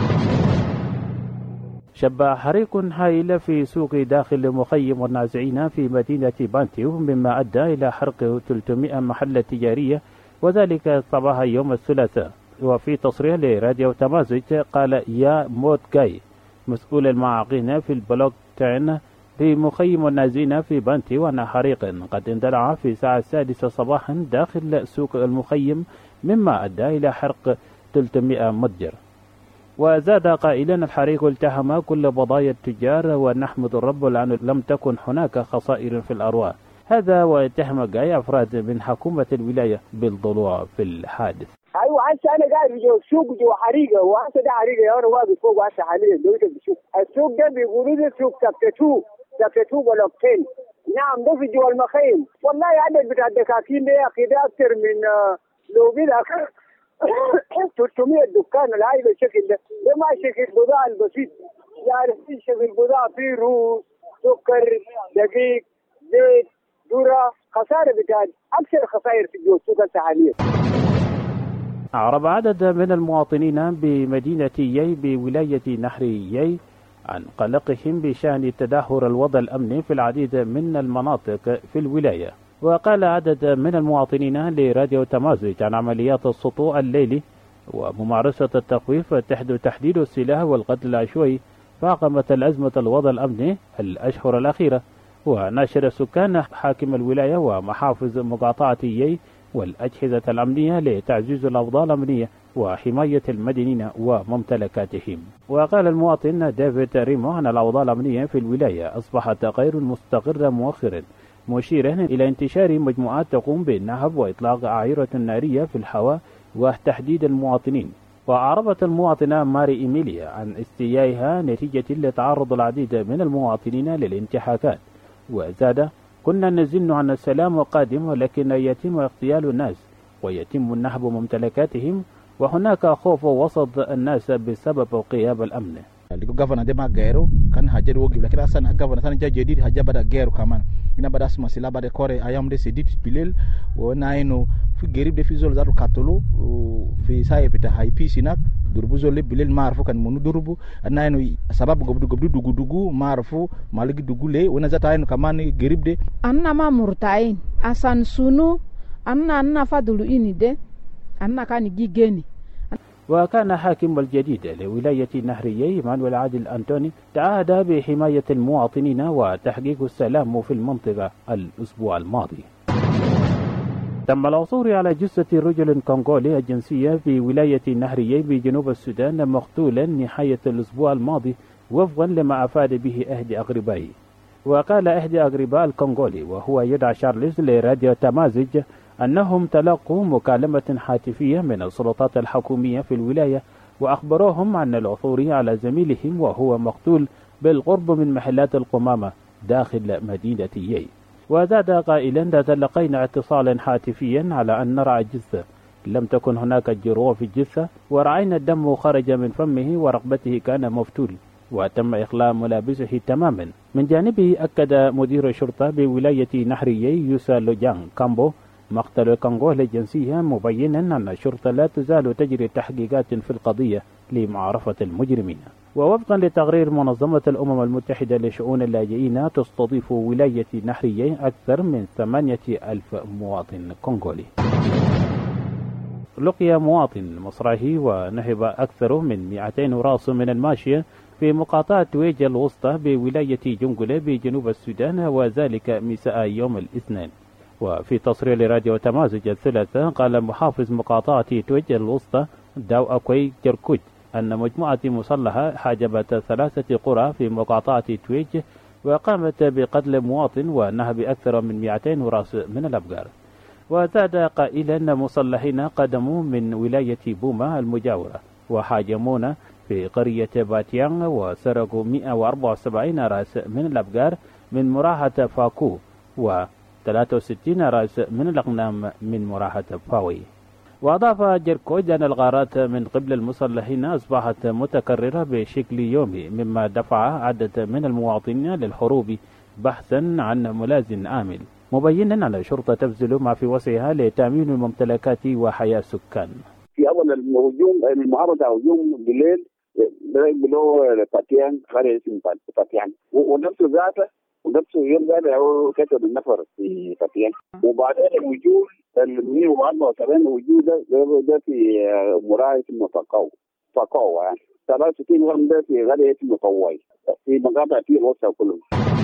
شب حريق هائل في سوق داخل مخيم النازعين في مدينة بانتيو مما أدى إلى حرق ثلاثمائة محل تجارية، وذلك صباح يوم الثلاثاء. وفي تصريح لراديو تمازج قال يا موت جاي مسؤول المعاقين في البلوك تاعنا في مخيم النازين في بانتيو أن حريق قد اندلع في الساعة السادسة صباحا داخل سوق المخيم مما أدى إلى حرق ثلاثمائة متجر. وزاد قائلا الحريق التهم كل بضايا التجار ونحمد الرب لأن لم تكن هناك خسائر في الأرواح. هذا واتهم جاي أفراد من حكومة الولاية بالضلوع في الحادث. ايوه هسه انا قاعد في السوق جوا حريقه وهسه ده حريقه انا واقف فوق هسه حاليا دلوقتي بالسوق. السوق ده بيقولوا لي سوق تكتو تكتو بلوكتين. نعم ده في جوا المخيم. والله عدد بتاع الدكاكين ده يا اخي ده اكثر من لو بيدا ثلاثمائة دكان الهاي بالشكل ده. ده ما شكل بضاعة البسيط يعني في شكل بضاعة فيه روز سكر دقيق زيت ذرة خسارة بتاع اكثر خسائر في جوا السوق هسه حاليا. أعرب عدد من المواطنين بمدينة يي بولاية نهر يي عن قلقهم بشأن تدهور الوضع الأمني في العديد من المناطق في الولاية. وقال عدد من المواطنين لراديو تمازج عن عمليات السطوع الليلي وممارسة التخويف تحت تحديد السلاح والقتل العشوائي فاقمت الأزمة الوضع الأمني الأشهر الأخيرة. وناشر سكان حاكم الولاية ومحافظ مقاطعة يي والأجهزة الأمنية لتعزيز الأوضاع الأمنية وحماية المدنيين وممتلكاتهم. وقال المواطن ديفيد ريمو أن الأوضاع الأمنية في الولاية أصبحت غير مستقرة مؤخرا، مشيرا إلى انتشار مجموعات تقوم بالنهب وإطلاق أعيرة نارية في الهواء وتحديد المواطنين. وأعربت المواطنة ماري إيميليا عن استيائها نتيجة لتعرض العديد من المواطنين للانتهاكات. وزاد كنا نزن عن السلام قادم ولكن يتم اغتيال الناس ويتم النهب ممتلكاتهم وهناك خوف وسط الناس بسبب غياب الأمن. Gavana de Magero kan hajar wogi lakini hasa na gavana sana jadidi haja bada gero kaman ina bada asma sila bada kore ayam de sedit bilel wona ino fi gerib de fi zol zaru katolo fi sai pita haipi sinak durbu zol bilel marfu kan munu durbu na ino sababu gobdu gobdu dugu dugu marfu maligi dugule wona zata ino kaman gerib de anna ma murtain asan sunu anna anna fadulu ini de anna kan gigeni. وكان حاكم الجديد لولاية نهر يي مانويل عادل أنتوني تعهد بحماية المواطنين وتحقيق السلام في المنطقة الأسبوع الماضي. تم العثور على جثة رجل كونغولي الجنسية في ولاية نهر يي بجنوب السودان مقتولا نهاية الأسبوع الماضي وفقا لما أفاد به إحدى أقربائه. وقال إحدى أقرباء الكونغولي وهو يدعى شارلز لراديو تمازج أنهم تلقوا مكالمة هاتفية من السلطات الحكومية في الولاية وأخبروهم عن العثور على زميلهم وهو مقتول بالقرب من محلات القمامة داخل مدينة يي. وزاد قائلا تلقينا اتصالا هاتفيا على أن نرى جثة، لم تكن هناك جروح في الجثة، ورأينا الدم خرج من فمه ورقبته كان مفتول، وتم إخلاء ملابسه تماما. من جانبه أكد مدير الشرطة بولاية نهريي يوسا لوجان كامبو مقتل كانغول الجنسية، مبينا أن الشرطة لا تزال تجري تحقيقات في القضية لمعرفة المجرمين. ووفقا لتقرير منظمة الأمم المتحدة لشؤون اللاجئين، تستضيف ولاية نهريي أكثر من ثمانية ألف مواطن كونغولي. لقي مواطن مصرعي ونهب أكثر من مئتين راس من الماشية في مقاطعة تويجة الوسطى بولاية جنجولة بجنوب السودان، وذلك مساء يوم الاثنين. وفي تصريح لراديو تمازج الثلاثة، قال محافظ مقاطعة تويجة الوسطى داو أكوي جركوت أن مجموعة مسلحة حاجبت ثلاثة قرى في مقاطعة تويجة وقامت بقتل مواطن ونهب أكثر من مئتين راس من الأبقار. وزاد قائلا أن مسلحين قدموا من ولاية بوما المجاورة وحاجمونا في قرية باتيان وسرقوا مئة وأربعة وسبعين راس من الأبقار من مراحة فاكو و ثلاثة وستين راس من الأغنام من مراحة فاوي. وأضاف جيركوج أن الغارات من قبل المسلحين أصبحت متكررة بشكل يومي، مما دفع عدد من المواطنين للهروب بحثا عن ملازم آمن، مبينا أن الشرطة تبذل ما في وسعها لتأمين الممتلكات وحياة السكان. في أول الهجوم المعارضة هجوم بالليل بلو باتيان قرية اسمها باتيان، ونفسه ذاته ونفسه يوم ذاته هو كتب النفر في باتيان. وبعدين الهجوم المية وأربعة وسبعين وجود ده في مراية المتقو تقوى يعني ثلاثة وستين ورم ده في غالية المطوي في مقاطع في الوسط كلهم.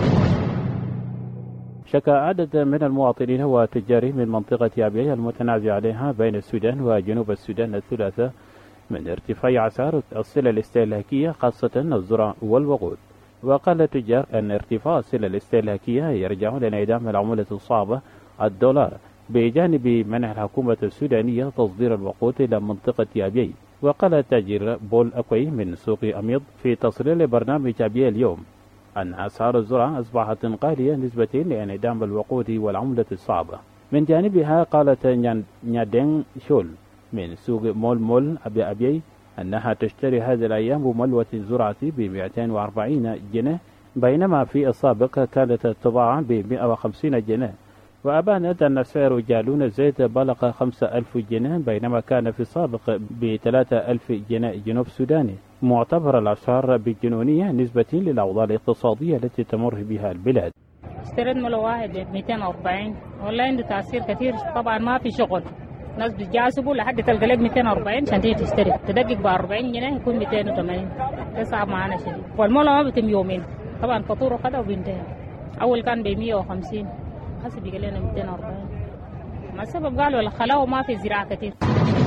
شكى عدد من المواطنين وتجاري من منطقة يابية المتنازع عليها بين السودان وجنوب السودان الثلاثة من ارتفاع أسعار السلع الاستهلاكية خاصة الذرة والوقود. وقال التجار أن ارتفاع السلع الاستهلاكية يرجع لانعدام العملة الصعبة الدولار، بجانب منع الحكومة السودانية تصدير الوقود إلى منطقة يابي. وقال التاجر بول أكوي من سوق أميض في تصريح لبرنامج يابي اليوم أن أسعار الذرة أصبحت قالية نسبة لانعدام الوقود والعملة الصعبة. من جانبها قالت نيادين شول من سوق مول مول أبي أبي أنها تشتري هذه الأيام بملوة الذرة ب مئتين وأربعين جنيه، بينما في السابق كانت تباع ب مئة وخمسين جنيه. وأبانت أن سعر جالون الزيت بلغ خمسة ألف جنيه، بينما كان في السابق ب ثلاثة ألف جنيه جنوب سوداني، معتبر الأسعار بالجنونية نسبة للأوضاع الاقتصادية التي تمر بها البلاد. اشتريت ملو واحد ب مئتين وأربعين، والله عنده تأثير كثير. طبعا ما في شغل، ناس بتجاسبوا لحد تلقى لك مئتين وأربعين عشان تيجي تشتري، تدقق ب أربعين جنيه يكون مئتين وثمانين. ده صعب معانا شديد، والمولى ما بتم يومين. طبعا فطوره كده وبينتهي. أول كان ب مئة وخمسين، هسه بقى لنا مئتين وأربعين. ما السبب؟ قالوا الخلاء وما في زراعة كثير.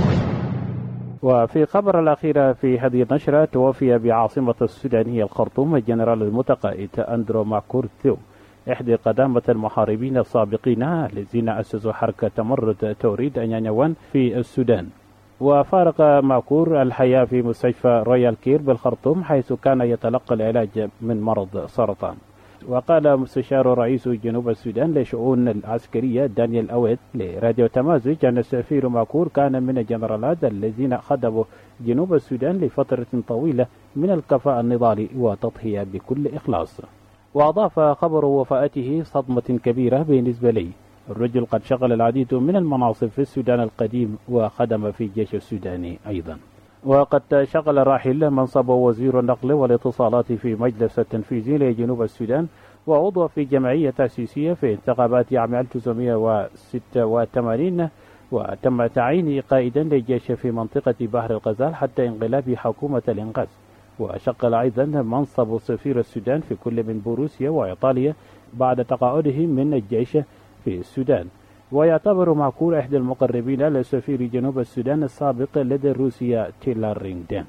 وفي خبر الأخير في هذه النشرة، توفي بعاصمة السودانية الخرطوم الجنرال المتقاعد أندرو ماكور ثيو، إحدى قدامة المحاربين السابقين الذين أسسوا حركة تمرد توريد أنيانيوان في السودان. وفارق ماكور الحياة في مستشفى رويال كير بالخرطوم، حيث كان يتلقى العلاج من مرض سرطان. وقال مستشار رئيس جنوب السودان لشؤون العسكرية دانيال أويت لراديو تمازج أن السفير ماكور كان من الجنرالات الذين خدموا جنوب السودان لفترة طويلة من الكفاءة النضالي وتضحية بكل إخلاص. وأضاف خبر وفاته صدمة كبيرة بالنسبة لي، الرجل قد شغل العديد من المناصب في السودان القديم وخدم في الجيش السوداني أيضا. وقد شغل الراحل منصب وزير النقل والاتصالات في مجلس التنفيذي لجنوب السودان، وعضو في جمعية تأسيسية في انتخابات عام ألف وتسعمئة وستة وثمانين، وتم تعيينه قائدا للجيش في منطقة بحر الغزال حتى انقلاب حكومة الإنقاذ. وشغل أيضا منصب سفير السودان في كل من بوروسيا وإيطاليا بعد تقاعده من الجيش في السودان. ويعتبر ماكور إحدى المقربين لسفير جنوب السودان السابق لدى روسيا تيلار رينغدان.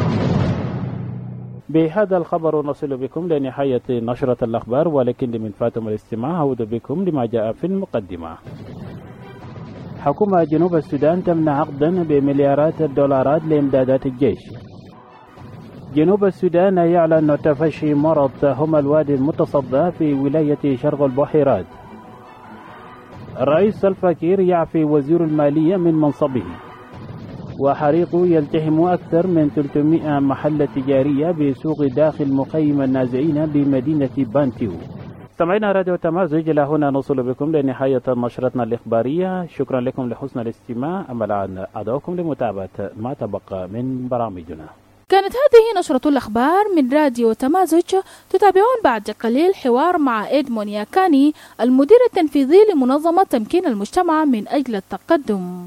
بهذا الخبر نصل بكم لنهاية نشرة الأخبار، ولكن لمن فاتم الاستماع أعود بكم لما جاء في المقدمة. حكومة جنوب السودان تمنع عقدا بمليارات الدولارات لإمدادات الجيش. جنوب السودان يعلن تفشي مرض هما الوادي المتصدى في ولاية شرق البحيرات. الرئيس سلفا كير يعفي وزير المالية من منصبه. وحريق يلتهم أكثر من ثلاثمائة محل تجارية بسوق داخل مخيم النازعين بمدينة بانتيو. مستمعينا راديو تمازج، إلى هنا نصل بكم لنهاية نشرتنا الإخبارية. شكرا لكم لحسن الاستماع. أما الآن أدعوكم لمتابعة ما تبقى من برامجنا. كانت هذه نشرة الأخبار من راديو تمازج. تتابعون بعد قليل حوار مع إدمون ياكاني المدير التنفيذي لمنظمة تمكين المجتمع من أجل التقدم.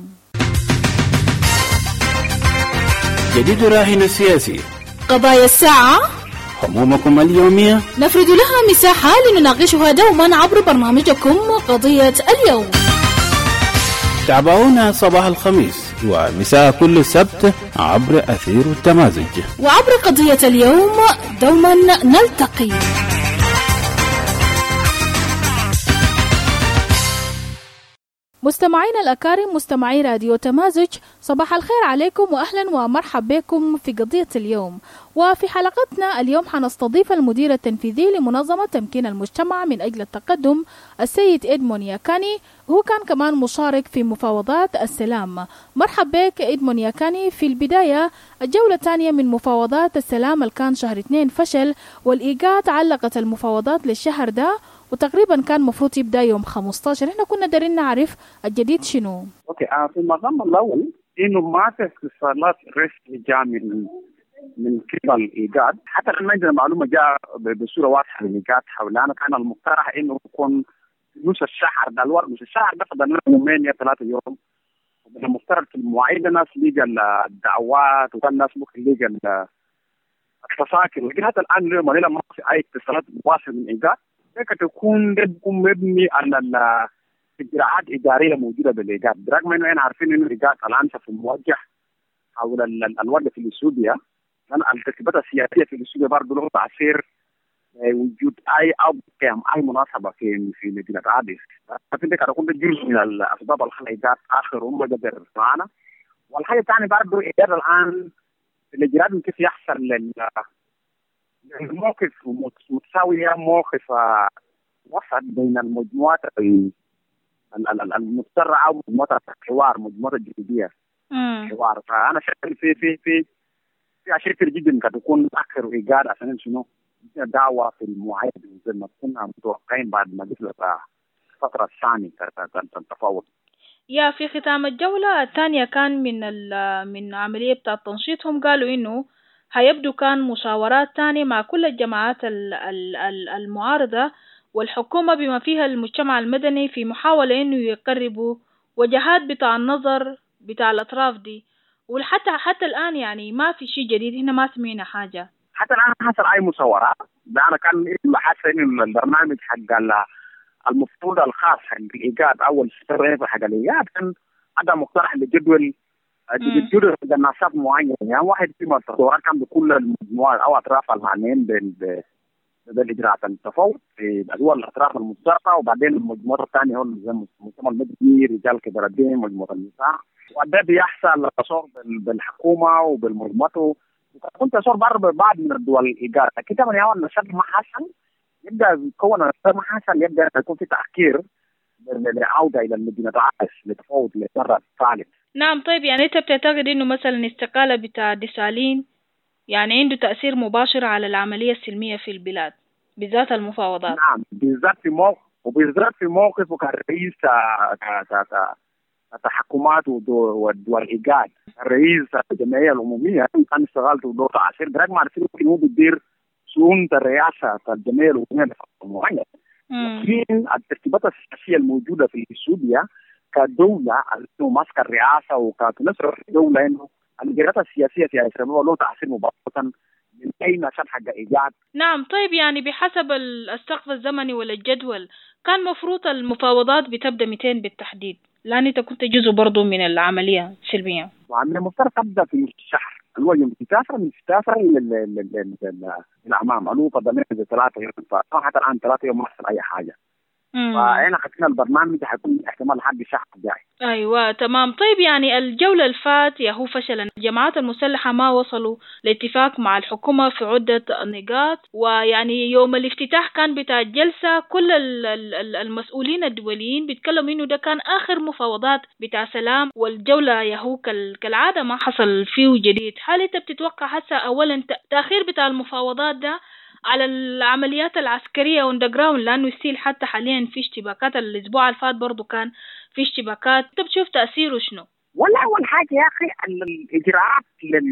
جديد الراهن السياسي، قضايا الساعة، همومكم اليومية نفرد لها مساحة لنناقشها دوما عبر برنامجكم قضية اليوم. تابعونا صباح الخميس ومساء كل سبت عبر أثير التمازج، وعبر قضية اليوم دوما نلتقي. مستمعينا الأكارم، مستمعي راديو تمازج، صباح الخير عليكم وأهلا ومرحبا بكم في قضية اليوم. وفي حلقتنا اليوم حنستضيف المدير التنفيذي لمنظمة تمكين المجتمع من أجل التقدم السيد إدمون ياكاني، هو كان كمان مشارك في مفاوضات السلام. مرحبا بك إدمون ياكاني. في البداية، الجولة الثانية من مفاوضات السلام اللي كان شهر اثنين فشل، والإيجاد علقت المفاوضات للشهر ده وتقريبا كان مفروض يبدأ يوم خمسة عشر. احنا كنا دارين نعرف الجديد شنو. اوكي آه في المقام الاول انه ما في اتصالات رسمي جاء من من قبل الايجاد، حتى الان ما عندنا معلومه جاء بصوره واضحه للايجاد حولنا. كان المقترح انه يكون نص الشهر ده، الورق نص الشهر ده فضلنا يومين يا ثلاثه يوم. من المفترض في المواعيد الناس لقى الدعوات وكان الناس ممكن لقى التساكن، لكن حتى الان اليوم ما في اي اتصالات مباشره من الايجاد. هيك تكون تكون مبني على اجراءات اداريه موجوده بالايجاد، برغم انه احنا عارفين انه الايجاد الان في موجه حول الوضع في اثيوبيا، لان الترتيبات السياسيه في اثيوبيا برضه له تاثير وجود اي او قيام اي مناسبه في في مدينه عادس. لكن ده كان جزء من الاسباب اللي خلى الايجاد اخر هم قدر معنا. والحاجه الثانيه برضه الايجاد الان الاجراءات كيف يحصل لل الموقف متساوية، موقف وسط بين المجموعات المتسرعة ومجموعات الحوار، مجموعات الجديدية الحوار. فأنا شايف في في في في أشياء كثير جدا قد تكون أكثر إيجاد عشان شنو دعوة في المواعيد زي ما كنا متوقعين بعد ما جت الفترة الثانية التفاوض. يا في ختام الجولة الثانية كان من من عملية بتاع تنشيطهم قالوا إنه هيبدو كان مشاورات تانية مع كل الجماعات المعارضة والحكومة بما فيها المجتمع المدني في محاولة إنه يقربوا وجهات بتاع النظر بتاع الأطراف دي. وحتى حتى الآن يعني ما في شيء جديد، هنا ما سمعنا حاجة حتى الآن. حصل أي مشاورات ده أنا كان حاسس إنه البرنامج حق المفروض الخاص حق الإيجاد أول سنة حق الإيجاد كان هذا مقترح لجدول جدول جناسات معينة، يعني واحد في التصورات كان بكل المجموعات أو أطراف المعنيين بالإجراءات التفاوض في الدول الأطراف المشتركة، وبعدين المجموعات الثانية هو زي المجتمع المدني، رجال كبار الدين، مجموعة النساء، وده بيحصل تصور بالحكومة وبالمجموعات. وكنت تصور برضه بعض من الدول الإيجاد أكيد طبعا يا النشاط ما حصل يبدأ يكون ما حصل يبدأ يكون في تأخير للعودة إلى المدينة عادس لتفاوض للمرة الثالثة. نعم. طيب يعني أنت بتعتقد إنه مثلا استقالة بتاع ديسالين يعني عنده تأثير مباشر على العملية السلمية في البلاد بالذات المفاوضات؟ نعم، بالذات في موقف وبالذات في موقف كرئيس التحكمات ودول الإيجاد، الرئيس الجمعية العمومية كان اشتغلت ودور تأثير برغم عارفين ممكن هو بيدير شؤون الرئاسة الجمعية العمومية لفترة معينة. لكن الترتيبات السياسية الموجودة في اثيوبيا كدولة انه ماسكه الرئاسه وكنصر الدوله انه الإجراءات السياسيه في اثيوبيا له تاثير مباشر من اي نشاط حق ايجاد. نعم. طيب يعني بحسب السقف الزمني ولا الجدول كان مفروض المفاوضات بتبدا مئتين بالتحديد، لان انت كنت جزء برضو من العمليه السلميه. وعمليه المفترض تبدا في الشهر اللي هو يوم ستاشر من ستاشر للامام، قالوا قدمنا ثلاثه يوم، حتى الان ثلاثه يوم ما حصل اي حاجه. فاحنا خدنا البرنامج حيكون احتمال حق الشهر الجاي. ايوه تمام. طيب يعني الجوله الفات هو فشل الجماعات المسلحه، ما وصلوا لاتفاق مع الحكومه في عده نقاط، ويعني يوم الافتتاح كان بتاع الجلسه كل المسؤولين الدوليين بيتكلموا انه ده كان اخر مفاوضات بتاع سلام، والجوله يهو كالعاده ما حصل فيه جديد. هل انت بتتوقع هسه اولا تاخير بتاع المفاوضات ده على العمليات العسكريه واندرجراوند، لانه يصير حتى حاليا في اشتباكات، الاسبوع اللي فات برضه كان في اشتباكات، انت بتشوف تاثيره شنو؟ ولا اول حاجه يا اخي الاجراءات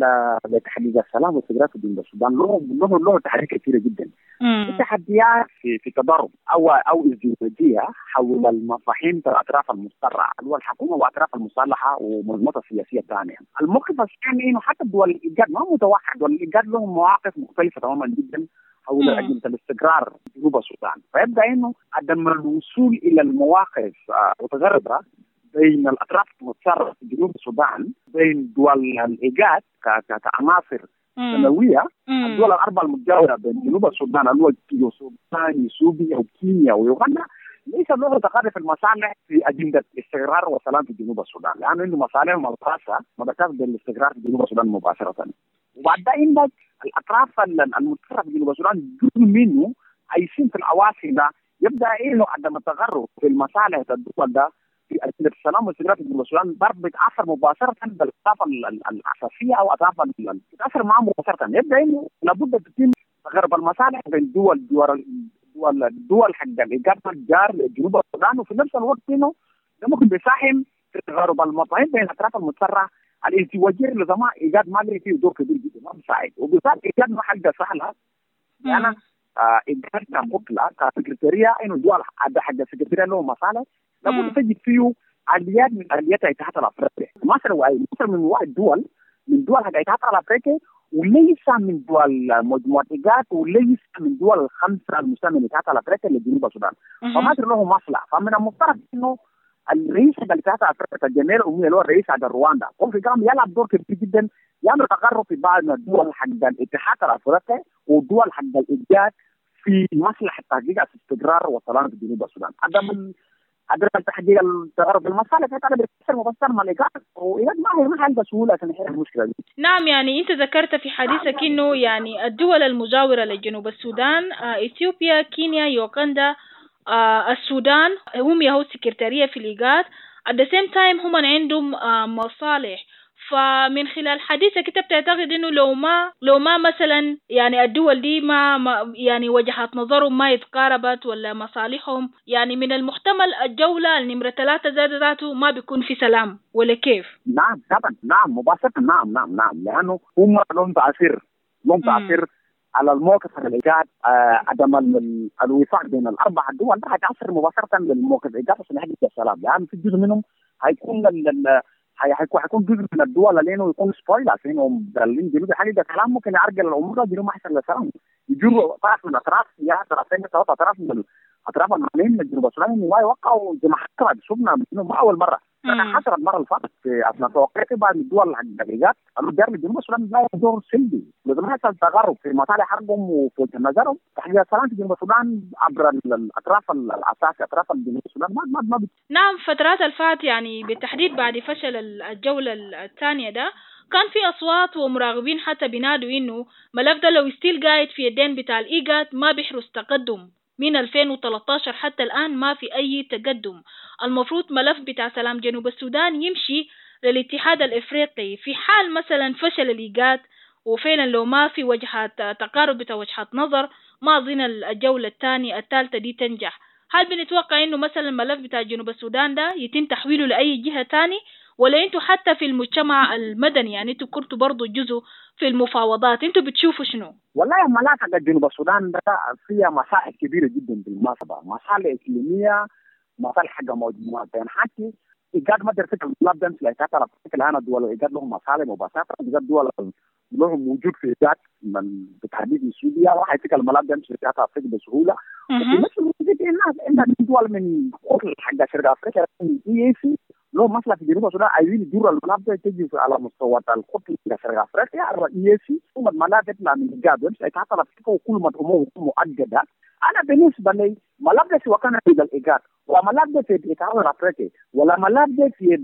لتحقيق السلام والاستقرار في جنوب السودان له له له تحديات كثيره جدا. في تحديات في في تضارب او او ازدواجيه حول المفاهيم الاطراف المصطلحه اللي هو الحكومه واطراف المصالحه ومنظمات السياسيه الثانيه. الموقف الثاني انه حتى دول الايجاد ما متوحد، دول الايجاد لهم مواقف مختلفه تماما جدا حول أجندة الاستقرار في جنوب السودان، فيبدا انه عدم الوصول الى المواقف متغربه بين الاطراف المتصرفه في جنوب السودان بين دول الايجاد كعناصر سنويه، الدول الاربعه المتجاوره بين جنوب السودان اللي هو السودان اثيوبيا وكينيا ويوغندا ليس له تقارب المصالح في اجنده الاستقرار والسلام في جنوب السودان، لانه عنده مصالحهم الخاصه مباشره بالاستقرار في جنوب السودان مباشره. وبعد عندك الاطراف المتصرفه في جنوب السودان جزء منه عايشين في العواصم ده، يبدا انه عدم التغرب في المصالح الدول ده في اجنده السلام والاستقرار في جنوب السودان ضرب بيتاثر مباشره بالاطراف الاساسيه او اطراف بتاثر معهم مباشره، يبدا انه لابد تتم تغرب المصالح بين دول دول دول الدول حق الايجاد الجار لجنوب السودان، وفي نفس الوقت انه ممكن بيساهم في تغرب المفاهيم بين الاطراف المتصرفه الازدواجيه اللي زمان ايجاد ما لقي فيه دور كبير جدا ما بيساعد، وبالذات ايجاد ما حاجه سهله. يعني آه ايجاد كمطلع كسكرتيريا انه الدول حق السكرتيريا له مصالح لابد تجد فيه اليات من اليات الاتحاد الافريقي، مثلا مثلا من واحد دول من دول حق الاتحاد الافريقي وليس من دول مجموعه ايجاد وليس من دول الخمسه المسمى الاتحاد الافريقي لجنوب السودان، فمصر له مصلحه. فمن المفترض انه الرئيس حق الاتحاد الافريقي الجمعيه الامميه اللي هو الرئيس حق رواندا قوم في قام يلعب دور كبير جدا، يعمل تقرب في بعض الدول حق الاتحاد الافريقي ودول حق الايجاد في مصلحه تحقيق الاستقرار والسلام في جنوب السودان. عدم عدم تحقيق التغرب المصالح هذا بيصير مباشر مع الايجاد، وايجاد ما هي ما حل بسهوله عشان نحل المشكله دي. نعم، يعني انت ذكرت في حديثك انه يعني الدول المجاوره لجنوب السودان آه، اثيوبيا، كينيا، يوغندا، آه، السودان هم يهو سكرتاريه في الايجاد at the same time هم عندهم آه، مصالح. فمن خلال حديثك انت بتعتقد انه لو ما لو ما مثلا يعني الدول دي ما, ما يعني وجهات نظرهم ما يتقاربت ولا مصالحهم، يعني من المحتمل الجولة النمرة ثلاثة ذات ذاته ما بيكون في سلام ولا كيف؟ نعم طبعا نعم مباشرة نعم نعم نعم لأنه هم لهم تأثير لهم تأثير على الموقف على الإيجاد. آه عدم الوفاق بين الأربع دول ده هيتأثر مباشرة للموقف الإيجاد عشان يحقق السلام، لأن يعني في جزء منهم هيكون هيكون هيكون جزء من الدول اللي انه يكون سبويل عشان هم دالين جنوب حاجه كلام ممكن يعرقل الامور جنوب ما يحصل للسلام، يجروا طرف من اطراف يا طرفين ثلاث اطراف من اطراف المعنيين من جنوب السودان ما يوقعوا زي ما حصل شفنا ما اول مره كان حصل المره اللي فاتت في اثناء توقيت بعض الدول الحقيقات الدار لجنوب السودان لا دور سلبي، لازم يحصل تغرب في مصالح حربهم وفي نظرهم تحقيق السلام في جنوب السودان عبر الاطراف الاساسيه اطراف جنوب السودان ما ما ما نعم. فترات الفات يعني بالتحديد بعد فشل الجوله الثانيه ده كان في اصوات ومراقبين حتى بينادوا انه ملف ده لو ستيل قاعد في يدين بتاع الايجاد ما بيحرز تقدم. من ألفين وثلاثة عشر حتى الآن ما في أي تقدم. المفروض ملف بتاع سلام جنوب السودان يمشي للاتحاد الإفريقي في حال مثلا فشل الإيجاد، وفعلا لو ما في وجهات تقارب بتاع وجهات نظر ما أظن الجولة الثانية الثالثة دي تنجح. هل بنتوقع إنه مثلا الملف بتاع جنوب السودان ده يتم تحويله لأي جهة تاني، ولا انتوا حتى في المجتمع المدني يعني انتوا كنتوا برضو جزء في المفاوضات انتوا بتشوفوا شنو؟ والله الملاحة حق جنوب السودان ده فيها مصالح كبيرة جدا بالمناسبة، مصالح إقليمية، مصالح حق مجموعات بين حتى إيجاد ما درست الملاب ده مثل إيجاد الأفريقيا الآن الدول إيجاد لهم مصالح مباشرة، إيجاد دول لهم وجود في إيجاد من بتحديد سوريا راح يفك الملاب ده مثل إيجاد الأفريقيا بسهولة. وفي نفس الوقت الناس عندها دول من قطر حق شرق أفريقيا إي سي لو مثلا في جنوب السودان عايزين يدوروا الملاب ده تجي على مستوى القطر حق شرق أفريقيا الرئيسي ثم الملاب تطلع من إيجاد مش إيجاد الأفريقيا وكل ما تقوموا مؤجدة انا بالنسبه لي ملابس وكان في الايجاد وملابس في الاتحاد الافريقي ولا ملابس في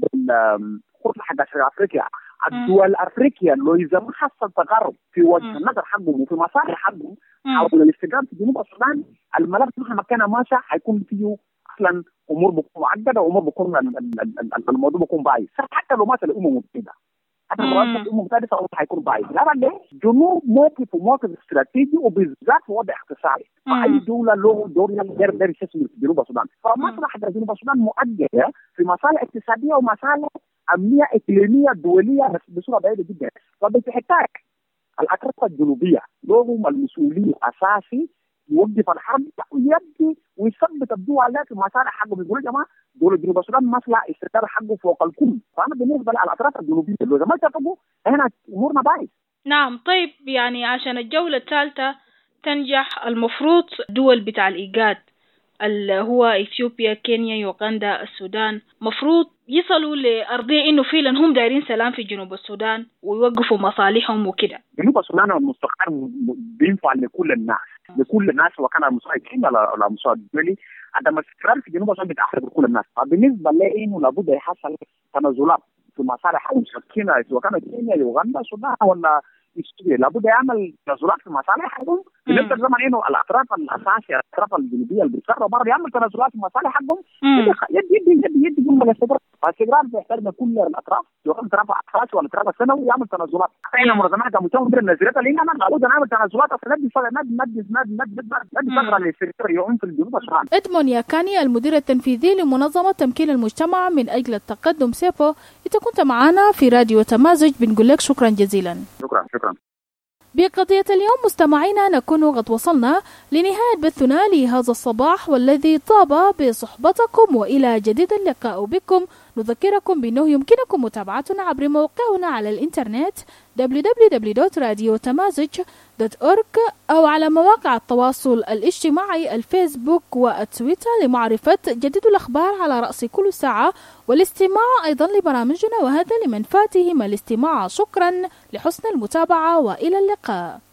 الخطه حق افريقيا الدول الافريقيه لو اذا ما حصل تقارب في وجه النظر حقهم وفي مصالح حقهم حول الاستقرار في جنوب السودان، الملابس مهما كان ماشي حيكون فيه اصلا امور بتكون معقده وامور بتكون الموضوع بيكون بايظ، حتى لو ماشي الامم المتحده حتى لو ماشي الامم المتحده حيكون بايظ. لكن جنوب موقف وموقف استراتيجي وبالذات في وضع اقتصادي، فاي دوله له دور غير غير يستثمر في جنوب السودان، فمصلحه جنوب السودان مؤجله في مصالح اقتصاديه ومصالح امنيه اقليميه دوليه بصوره بعيده جدا. فبتحتاج الاطراف الجنوبيه لهم المسؤوليه الاساسي يوقف الحرب ويبدي ويثبت الدول في مصالح حقه. بيقولوا يا جماعه دوله جنوب السودان مصلحه استقرار حقه فوق الكل، فانا بالنسبه للاطراف الجنوبيه لو ما اتفقوا هنا امورنا بايظ. نعم. طيب يعني عشان الجوله الثالثه تنجح المفروض دول بتاع الايجاد اللي هو اثيوبيا، كينيا، يوغندا، السودان مفروض يصلوا لأرضية إنه فعلا هم دايرين سلام في جنوب السودان ويوقفوا مصالحهم وكده. جنوب السودان المستقر بينفع لكل الناس، لكل الناس وكان على مستوى كينيا على مستوى الدولي. عندما الاستقرار في جنوب السودان بيتأثر بكل الناس، فبالنسبة لي إنه لابد يحصل تنازلات في مصالح كينيا سواء كانت كينيا، يوغندا، السودان ولا لابد يعمل تنازلات في مصالحهم. في نفس الزمن انه الاطراف الاساسيه الاطراف الجنوبيه اللي بيتصرفوا برضه يعمل تنازلات في مصالحهم. يدي يدي يدي يدي جمله الاستقرار، الاستقرار بيحتاج كل الاطراف سواء الاطراف الاساسي ولا الاطراف الثانوي يعمل تنازلات. احنا منظمات المجتمع من النظريات اللي انا لابد نعمل تنازلات عشان ندي ندي ندي ندي ندي ثغره للاستقرار يعم في الجنوب السودان. إدمون ياكاني المدير التنفيذي لمنظمه تمكين المجتمع من اجل التقدم سيبو، انت كنت معنا في راديو تمازج، بنقول لك شكرا جزيلا. شكرا شكرا. بقضية اليوم مستمعينا نكون قد وصلنا لنهاية بثنا لهذا الصباح والذي طاب بصحبتكم، وإلى جديد اللقاء بكم. نذكركم بأنه يمكنكم متابعتنا عبر موقعنا على الإنترنت دبليو دبليو دبليو دوت راديو تمازج دوت أورج أو على مواقع التواصل الاجتماعي الفيسبوك والتويتر لمعرفة جديد الأخبار على رأس كل ساعة والاستماع أيضا لبرامجنا، وهذا لمن فاتهم الاستماع. شكرا لحسن المتابعة وإلى اللقاء.